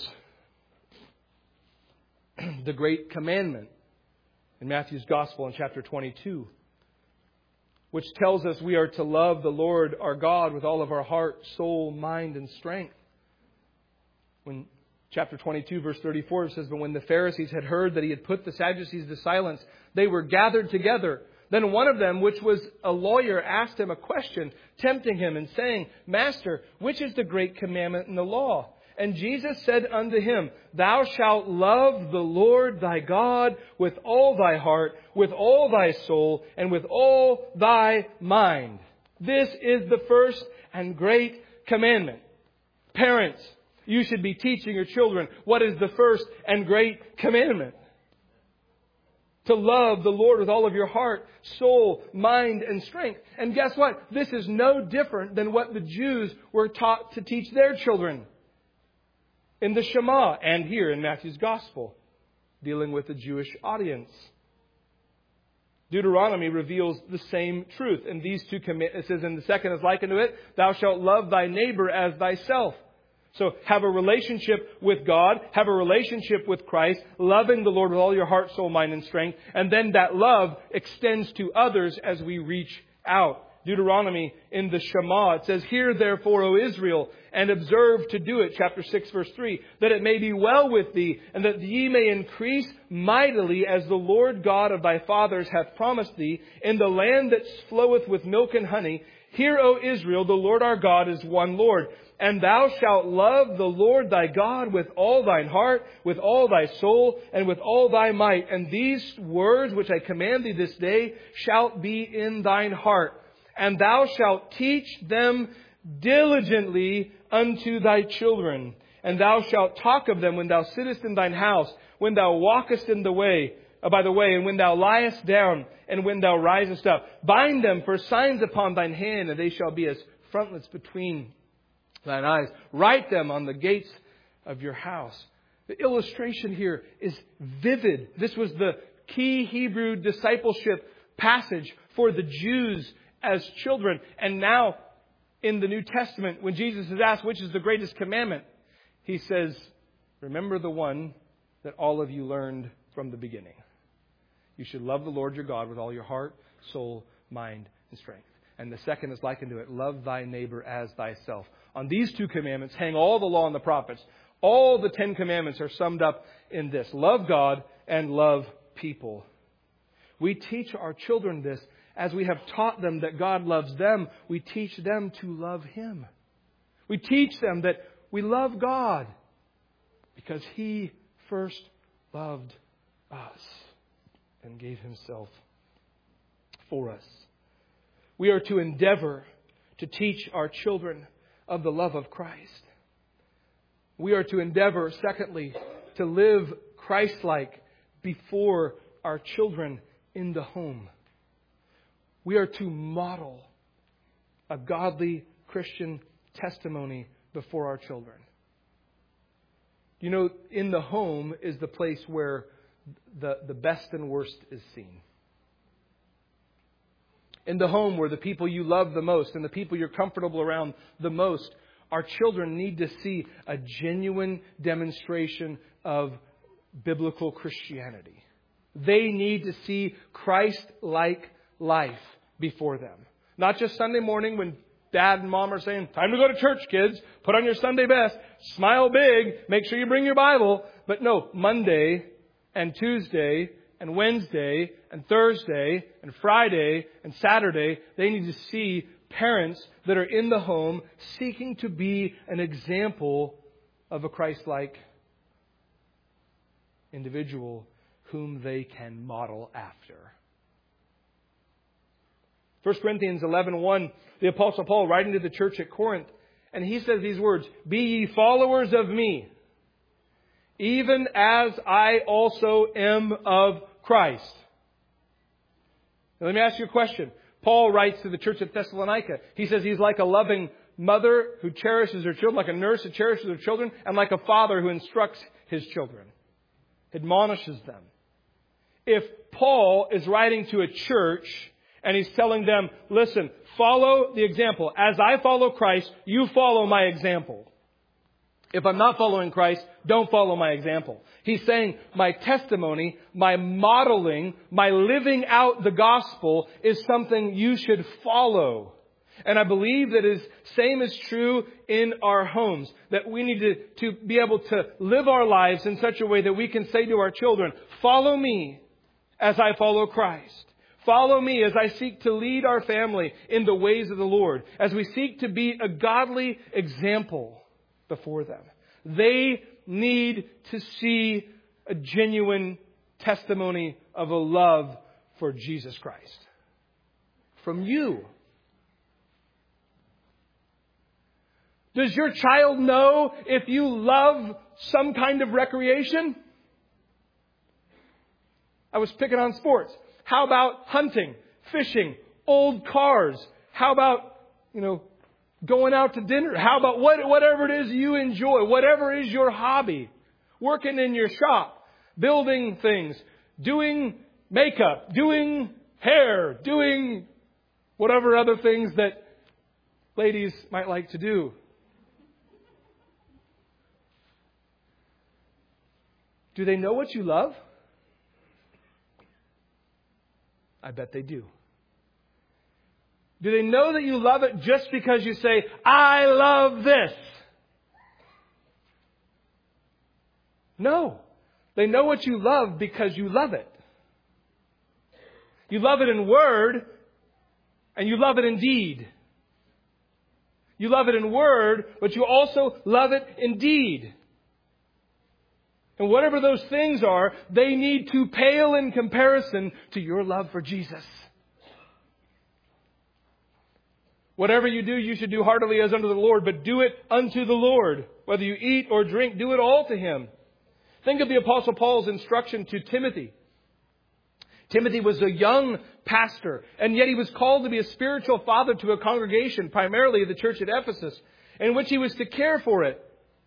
the great commandment in Matthew's Gospel in chapter 22, which tells us we are to love the Lord our God with all of our heart, soul, mind, and strength. When chapter 22, verse 34, it says, but when the Pharisees had heard that He had put the Sadducees to silence, they were gathered together. Then one of them, which was a lawyer, asked Him a question, tempting Him and saying, Master, which is the great commandment in the law? And Jesus said unto him, Thou shalt love the Lord thy God with all thy heart, with all thy soul, and with all thy mind. This is the first and great commandment. Parents, you should be teaching your children what is the first and great commandment. To love the Lord with all of your heart, soul, mind, and strength. And guess what? This is no different than what the Jews were taught to teach their children in the Shema and here in Matthew's Gospel, dealing with the Jewish audience. Deuteronomy reveals the same truth. And these two it says, and the second is like unto it, Thou shalt love thy neighbor as thyself. So have a relationship with God, have a relationship with Christ, loving the Lord with all your heart, soul, mind, and strength. And then that love extends to others as we reach out. Deuteronomy in the Shema, it says, Hear therefore, O Israel, and observe to do it. Chapter 6, verse 3, that it may be well with thee, and that ye may increase mightily as the Lord God of thy fathers hath promised thee, in the land that floweth with milk and honey. Hear, O Israel, the Lord our God is one Lord. And thou shalt love the Lord thy God with all thine heart, with all thy soul, and with all thy might. And these words which I command thee this day shall be in thine heart. And thou shalt teach them diligently unto thy children. And thou shalt talk of them when thou sittest in thine house, when thou walkest in the way, by the way, and when thou liest down, and when thou risest up. Bind them for signs upon thine hand, and they shall be as frontlets between thine eyes. Write them on the gates of your house. The illustration here is vivid. This was the key Hebrew discipleship passage for the Jews as children. And now, in the New Testament, when Jesus is asked which is the greatest commandment, He says, remember the one that all of you learned from the beginning. You should love the Lord your God with all your heart, soul, mind, and strength. And the second is likened to it, love thy neighbor as thyself. On these two commandments hang all the law and the prophets. All the 10 commandments are summed up in this. Love God and love people. We teach our children this. As we have taught them that God loves them, we teach them to love Him. We teach them that we love God because He first loved us and gave Himself for us. We are to endeavor to teach our children of the love of Christ. We are to endeavor, secondly, to live Christ-like before our children in the home. We are to model a godly Christian testimony before our children. You know, in the home is the place where the best and worst is seen. In the home where the people you love the most and the people you're comfortable around the most, our children need to see a genuine demonstration of biblical Christianity. They need to see Christ-like life before them. Not just Sunday morning when Dad and Mom are saying, time to go to church, kids. Put on your Sunday best. Smile big. Make sure you bring your Bible. But no, Monday and Tuesday and Wednesday and Thursday and Friday and Saturday, they need to see parents that are in the home seeking to be an example of a Christ-like individual whom they can model after. 1 Corinthians 11:1, the Apostle Paul writing to the church at Corinth, and he says these words, be ye followers of me, even as I also am of Christ. Now, let me ask you a question. Paul writes to the church at Thessalonica. He says he's like a loving mother who cherishes her children, like a nurse who cherishes her children, and like a father who instructs his children, admonishes them. If Paul is writing to a church and he's telling them, listen, follow the example. As I follow Christ, you follow my example. If I'm not following Christ, don't follow my example. He's saying my testimony, my modeling, my living out the gospel is something you should follow. And I believe that is same is true in our homes. That we need to be able to live our lives in such a way that we can say to our children, follow me as I follow Christ. Follow me as I seek to lead our family in the ways of the Lord. As we seek to be a godly example before them. They need to see a genuine testimony of a love for Jesus Christ. From you. Does your child know if you love some kind of recreation? I was picking on sports. How about hunting, fishing, old cars? How about, going out to dinner? How about whatever it is you enjoy? Whatever is your hobby? Working in your shop, building things, doing makeup, doing hair, doing whatever other things that ladies might like to do. Do they know what you love? I bet they do. Do they know that you love it just because you say, I love this? No. They know what you love because you love it. You love it in word and you love it in deed. You love it in word, but you also love it in deed. And whatever those things are, they need to pale in comparison to your love for Jesus. Whatever you do, you should do heartily as unto the Lord, but do it unto the Lord. Whether you eat or drink, do it all to Him. Think of the Apostle Paul's instruction to Timothy. Timothy was a young pastor, and yet he was called to be a spiritual father to a congregation, primarily the church at Ephesus, in which he was to care for it.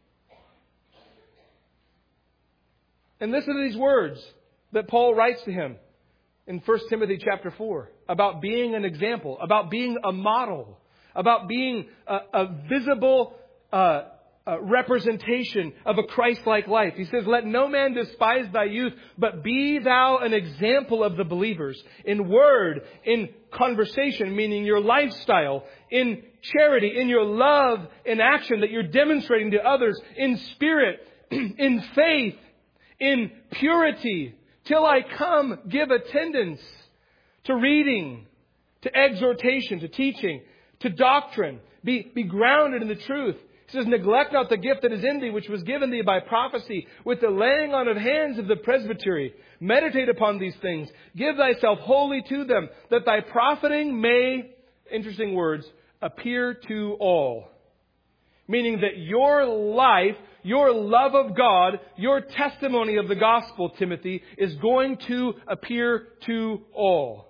And listen to these words that Paul writes to him in 1 Timothy chapter 4 about being an example, about being a model, about being a visible representation of a Christ-like life. He says, "Let no man despise thy youth, but be thou an example of the believers in word, in conversation," meaning your lifestyle, in charity, in your love, in action that you're demonstrating to others, in spirit, in faith, in purity. Till I come, give attendance to reading, to exhortation, to teaching, to doctrine. Be grounded in the truth. He says, "Neglect not the gift that is in thee, which was given thee by prophecy, with the laying on of hands of the presbytery. Meditate upon these things. Give thyself wholly to them, that thy profiting may," interesting words, "appear to all." Meaning that your life, your love of God, your testimony of the gospel, Timothy, is going to appear to all.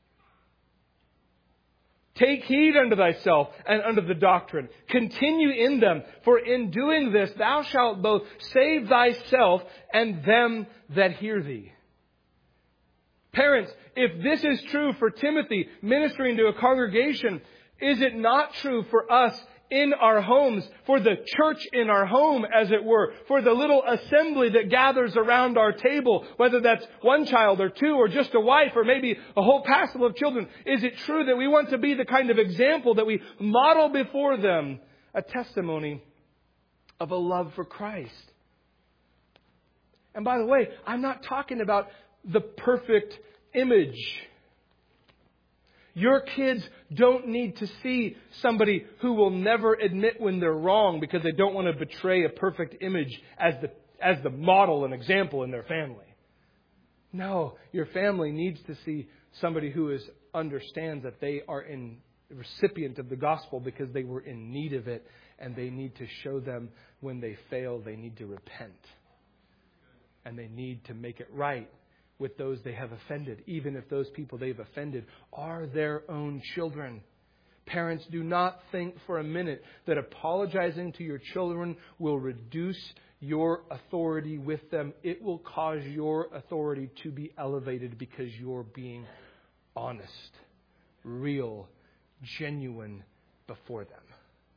Take heed unto thyself and unto the doctrine. Continue in them, for in doing this thou shalt both save thyself and them that hear thee. Parents, if this is true for Timothy ministering to a congregation, is it not true for us in our homes, for the church in our home, as it were, for the little assembly that gathers around our table, whether that's one child or two or just a wife or maybe a whole passel of children? Is it true that we want to be the kind of example that we model before them, a testimony of a love for Christ? And by the way, I'm not talking about the perfect image. Your kids don't need to see somebody who will never admit when they're wrong because they don't want to betray a perfect image as the model and example in their family. No, your family needs to see somebody who understands that they are a recipient of the gospel because they were in need of it, and they need to show them when they fail, they need to repent. And they need to make it right with those they have offended, even if those people they've offended are their own children. Parents, do not think for a minute that apologizing to your children will reduce your authority with them. It will cause your authority to be elevated because you're being honest, real, genuine before them.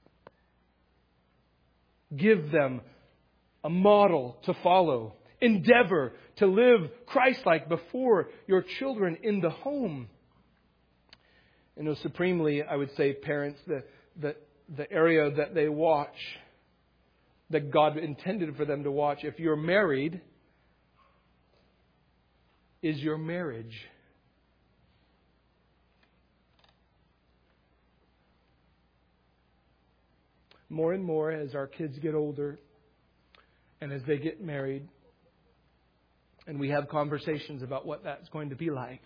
Give them a model to follow. Endeavor to live Christ-like before your children in the home. Supremely, I would say, parents, the area that they watch, that God intended for them to watch. If you're married, is your marriage. More and more, as our kids get older and as they get married, and we have conversations about what that's going to be like,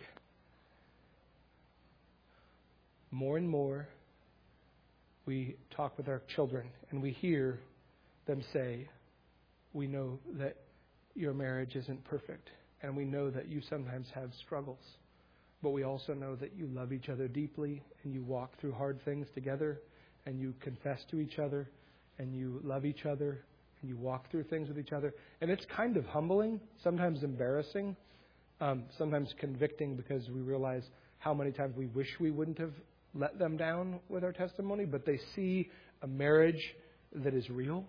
more and more we talk with our children and we hear them say, "We know that your marriage isn't perfect, and we know that you sometimes have struggles, but we also know that you love each other deeply and you walk through hard things together and you confess to each other and you love each other and you walk through things with each other." And it's kind of humbling, sometimes embarrassing, sometimes convicting, because we realize how many times we wish we wouldn't have let them down with our testimony, but they see a marriage that is real.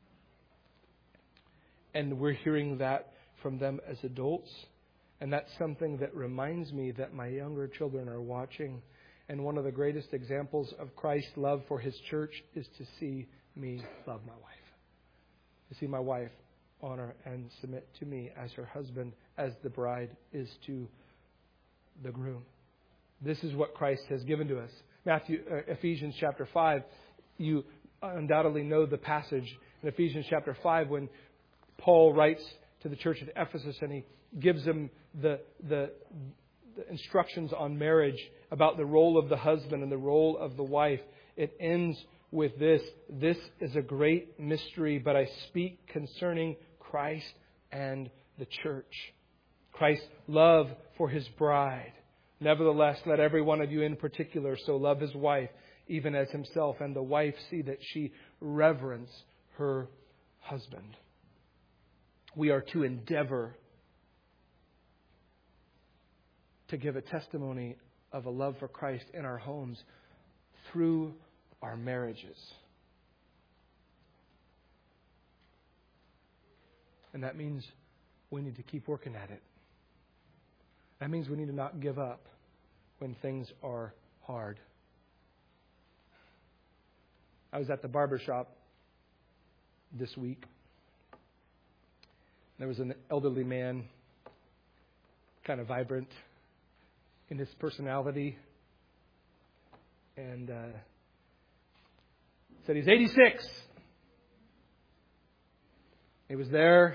And we're hearing that from them as adults. And that's something that reminds me that my younger children are watching. And one of the greatest examples of Christ's love for His church is to see me love my wife. To see my wife honor and submit to me as her husband, as the bride is to the groom. This is what Christ has given to us. Ephesians chapter 5, you undoubtedly know the passage in Ephesians chapter 5 when Paul writes to the church at Ephesus and he gives them the instructions on marriage, about the role of the husband and the role of the wife. it ends with this. This is a great mystery, but I speak concerning Christ and the church. Christ's love for His bride. Nevertheless, let every one of you in particular so love his wife, even as himself, and the wife see that she reverence her husband. We are to endeavor to give a testimony of a love for Christ in our homes through our marriages. And that means we need to keep working at it. That means we need to not give up when things are hard. I was at the barber shop this week. There was an elderly man, kind of vibrant in his personality, and said he's 86. He was there,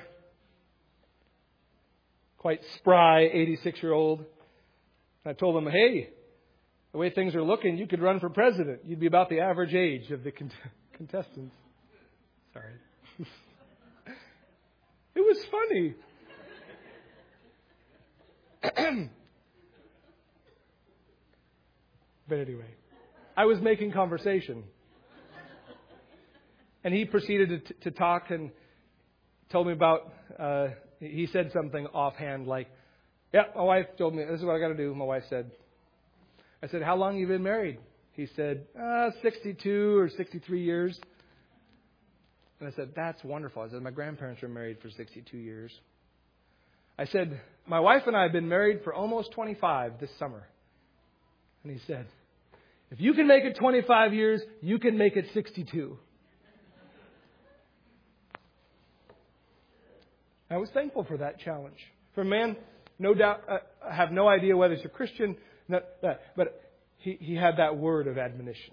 quite spry, 86-year-old. I told him, hey, the way things are looking, you could run for president. You'd be about the average age of the contestants. Sorry. It was funny. But anyway, I was making conversation. And he proceeded to talk and told me about, he said something offhand like, yeah, my wife told me, this is what I got to do, my wife said. I said, how long have you been married? He said, 62 or 63 years. And I said, that's wonderful. I said, my grandparents were married for 62 years. I said, my wife and I have been married for almost 25 this summer. And he said, if you can make it 25 years, you can make it 62. I was thankful for that challenge. For a man, no doubt, I have no idea whether he's a Christian, but he had that word of admonition.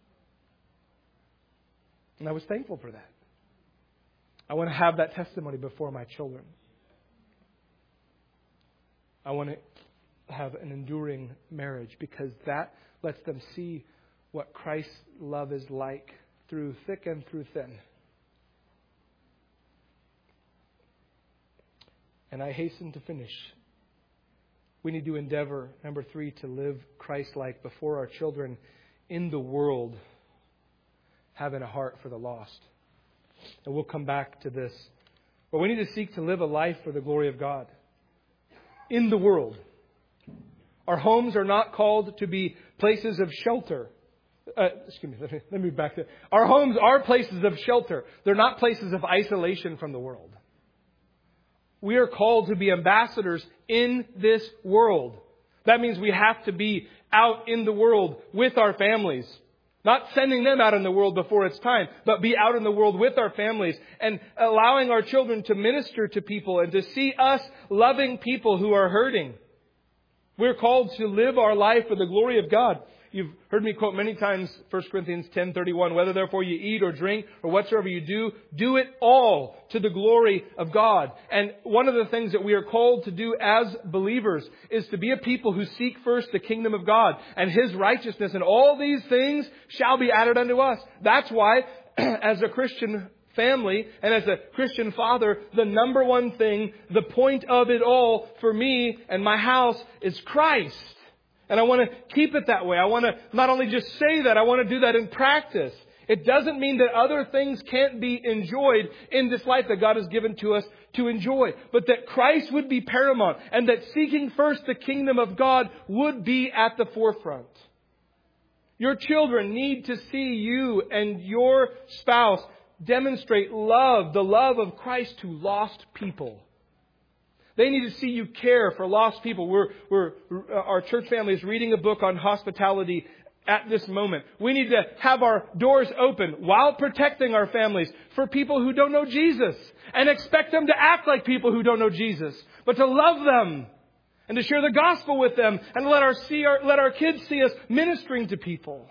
And I was thankful for that. I want to have that testimony before my children. I want to have an enduring marriage because that lets them see what Christ's love is like through thick and through thin. And I hasten to finish. We need to endeavor, number 3, to live Christ-like before our children in the world, having a heart for the lost. And we'll come back to this. But we need to seek to live a life for the glory of God. In the world. Our homes are not called to be places of shelter. Let me back to. Our homes are places of shelter. They're not places of isolation from the world. We are called to be ambassadors in this world. That means we have to be out in the world with our families. Not sending them out in the world before it's time, but be out in the world with our families and allowing our children to minister to people and to see us loving people who are hurting. We're called to live our life for the glory of God. You've heard me quote many times 1 Corinthians 10:31, whether therefore you eat or drink or whatsoever you do, do it all to the glory of God. And one of the things that we are called to do as believers is to be a people who seek first the kingdom of God and His righteousness, and all these things shall be added unto us. That's why, as a Christian family and as a Christian father, the number one thing, the point of it all for me and my house is Christ. And I want to keep it that way. I want to not only just say that, I want to do that in practice. It doesn't mean that other things can't be enjoyed in this life that God has given to us to enjoy, but that Christ would be paramount and that seeking first the kingdom of God would be at the forefront. Your children need to see you and your spouse demonstrate love, the love of Christ to lost people. They need to see you care for lost people. Our church family is reading a book on hospitality at this moment. We need to have our doors open while protecting our families for people who don't know Jesus and expect them to act like people who don't know Jesus, but to love them and to share the gospel with them and let our kids see us ministering to people.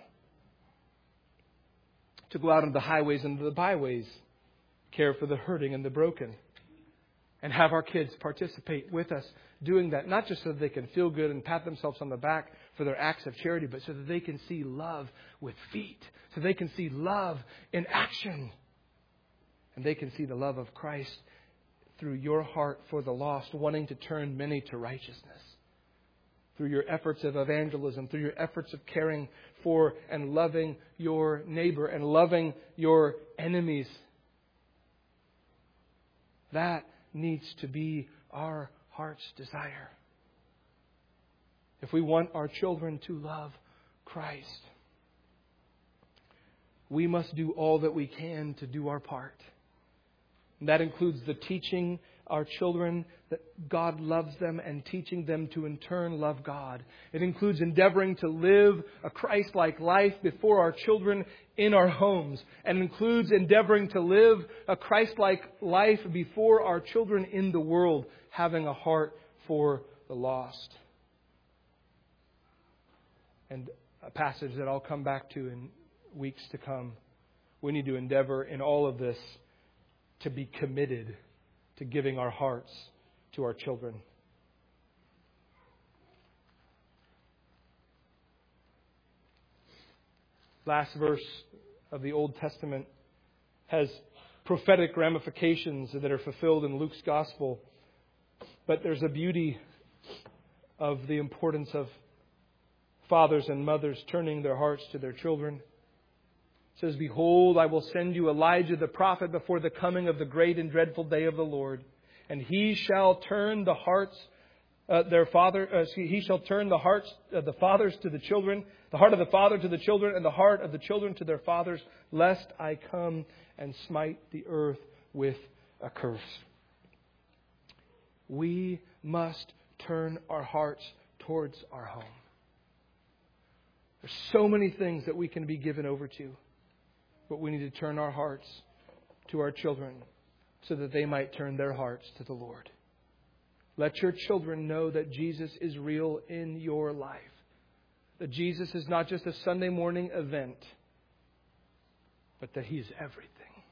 To go out into the highways and the byways, care for the hurting and the broken. And have our kids participate with us doing that, not just so that they can feel good and pat themselves on the back for their acts of charity, but so that they can see love with feet, so they can see love in action. And they can see the love of Christ through your heart for the lost, wanting to turn many to righteousness. Through your efforts of evangelism, through your efforts of caring for and loving your neighbor and loving your enemies. That needs to be our heart's desire. If we want our children to love Christ, we must do all that we can to do our part. And that includes the teaching our children that God loves them and teaching them to in turn love God. It includes endeavoring to live a Christ-like life before our children in our homes. And includes endeavoring to live a Christ-like life before our children in the world, having a heart for the lost. And a passage that I'll come back to in weeks to come. We need to endeavor in all of this to be committed to giving our hearts to our children. Last verse of the Old Testament has prophetic ramifications that are fulfilled in Luke's Gospel. But there's a beauty of the importance of fathers and mothers turning their hearts to their children. It says, "Behold, I will send you Elijah the prophet before the coming of the great and dreadful day of the Lord. And he shall turn the hearts he shall turn the hearts of the fathers to the children, the heart of the father to the children, and the heart of the children to their fathers, lest I come and smite the earth with a curse." We must turn our hearts towards our home. There's so many things that we can be given over to. But we need to turn our hearts to our children so that they might turn their hearts to the Lord. Let your children know that Jesus is real in your life. That Jesus is not just a Sunday morning event, but that He is everything.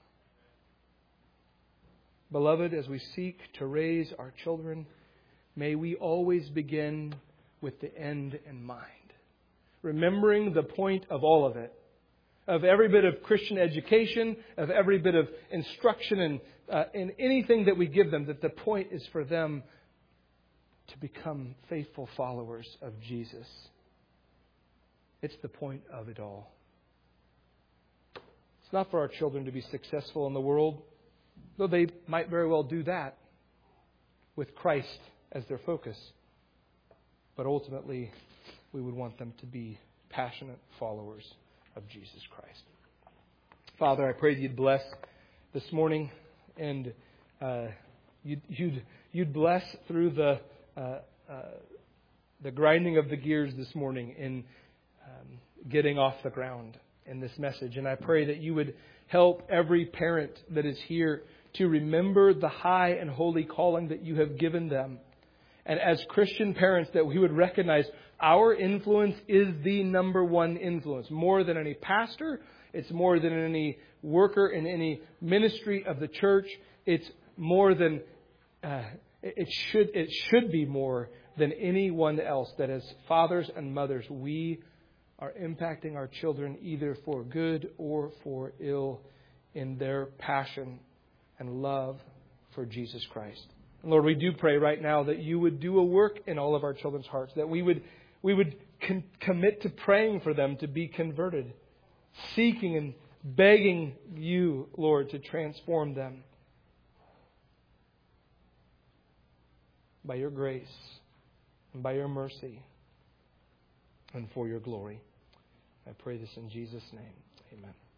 Beloved, as we seek to raise our children, may we always begin with the end in mind. Remembering the point of all of it. Of every bit of Christian education, of every bit of instruction and in anything that we give them, that the point is for them to become faithful followers of Jesus. It's the point of it all. It's not for our children to be successful in the world, though they might very well do that with Christ as their focus. But ultimately, we would want them to be passionate followers of Jesus Christ. Father, I pray that You'd bless this morning, and you'd bless through the grinding of the gears this morning in getting off the ground in this message. And I pray that You would help every parent that is here to remember the high and holy calling that You have given them. And as Christian parents, that we would recognize our influence is the number one influence. More than any pastor, it's more than any worker in any ministry of the church. It's more than it should be more than anyone else. That as fathers and mothers, we are impacting our children either for good or for ill in their passion and love for Jesus Christ. And Lord, we do pray right now that You would do a work in all of our children's hearts, that we would commit to praying for them to be converted, seeking and begging You, Lord, to transform them by Your grace and by Your mercy and for Your glory. I pray this in Jesus' name. Amen.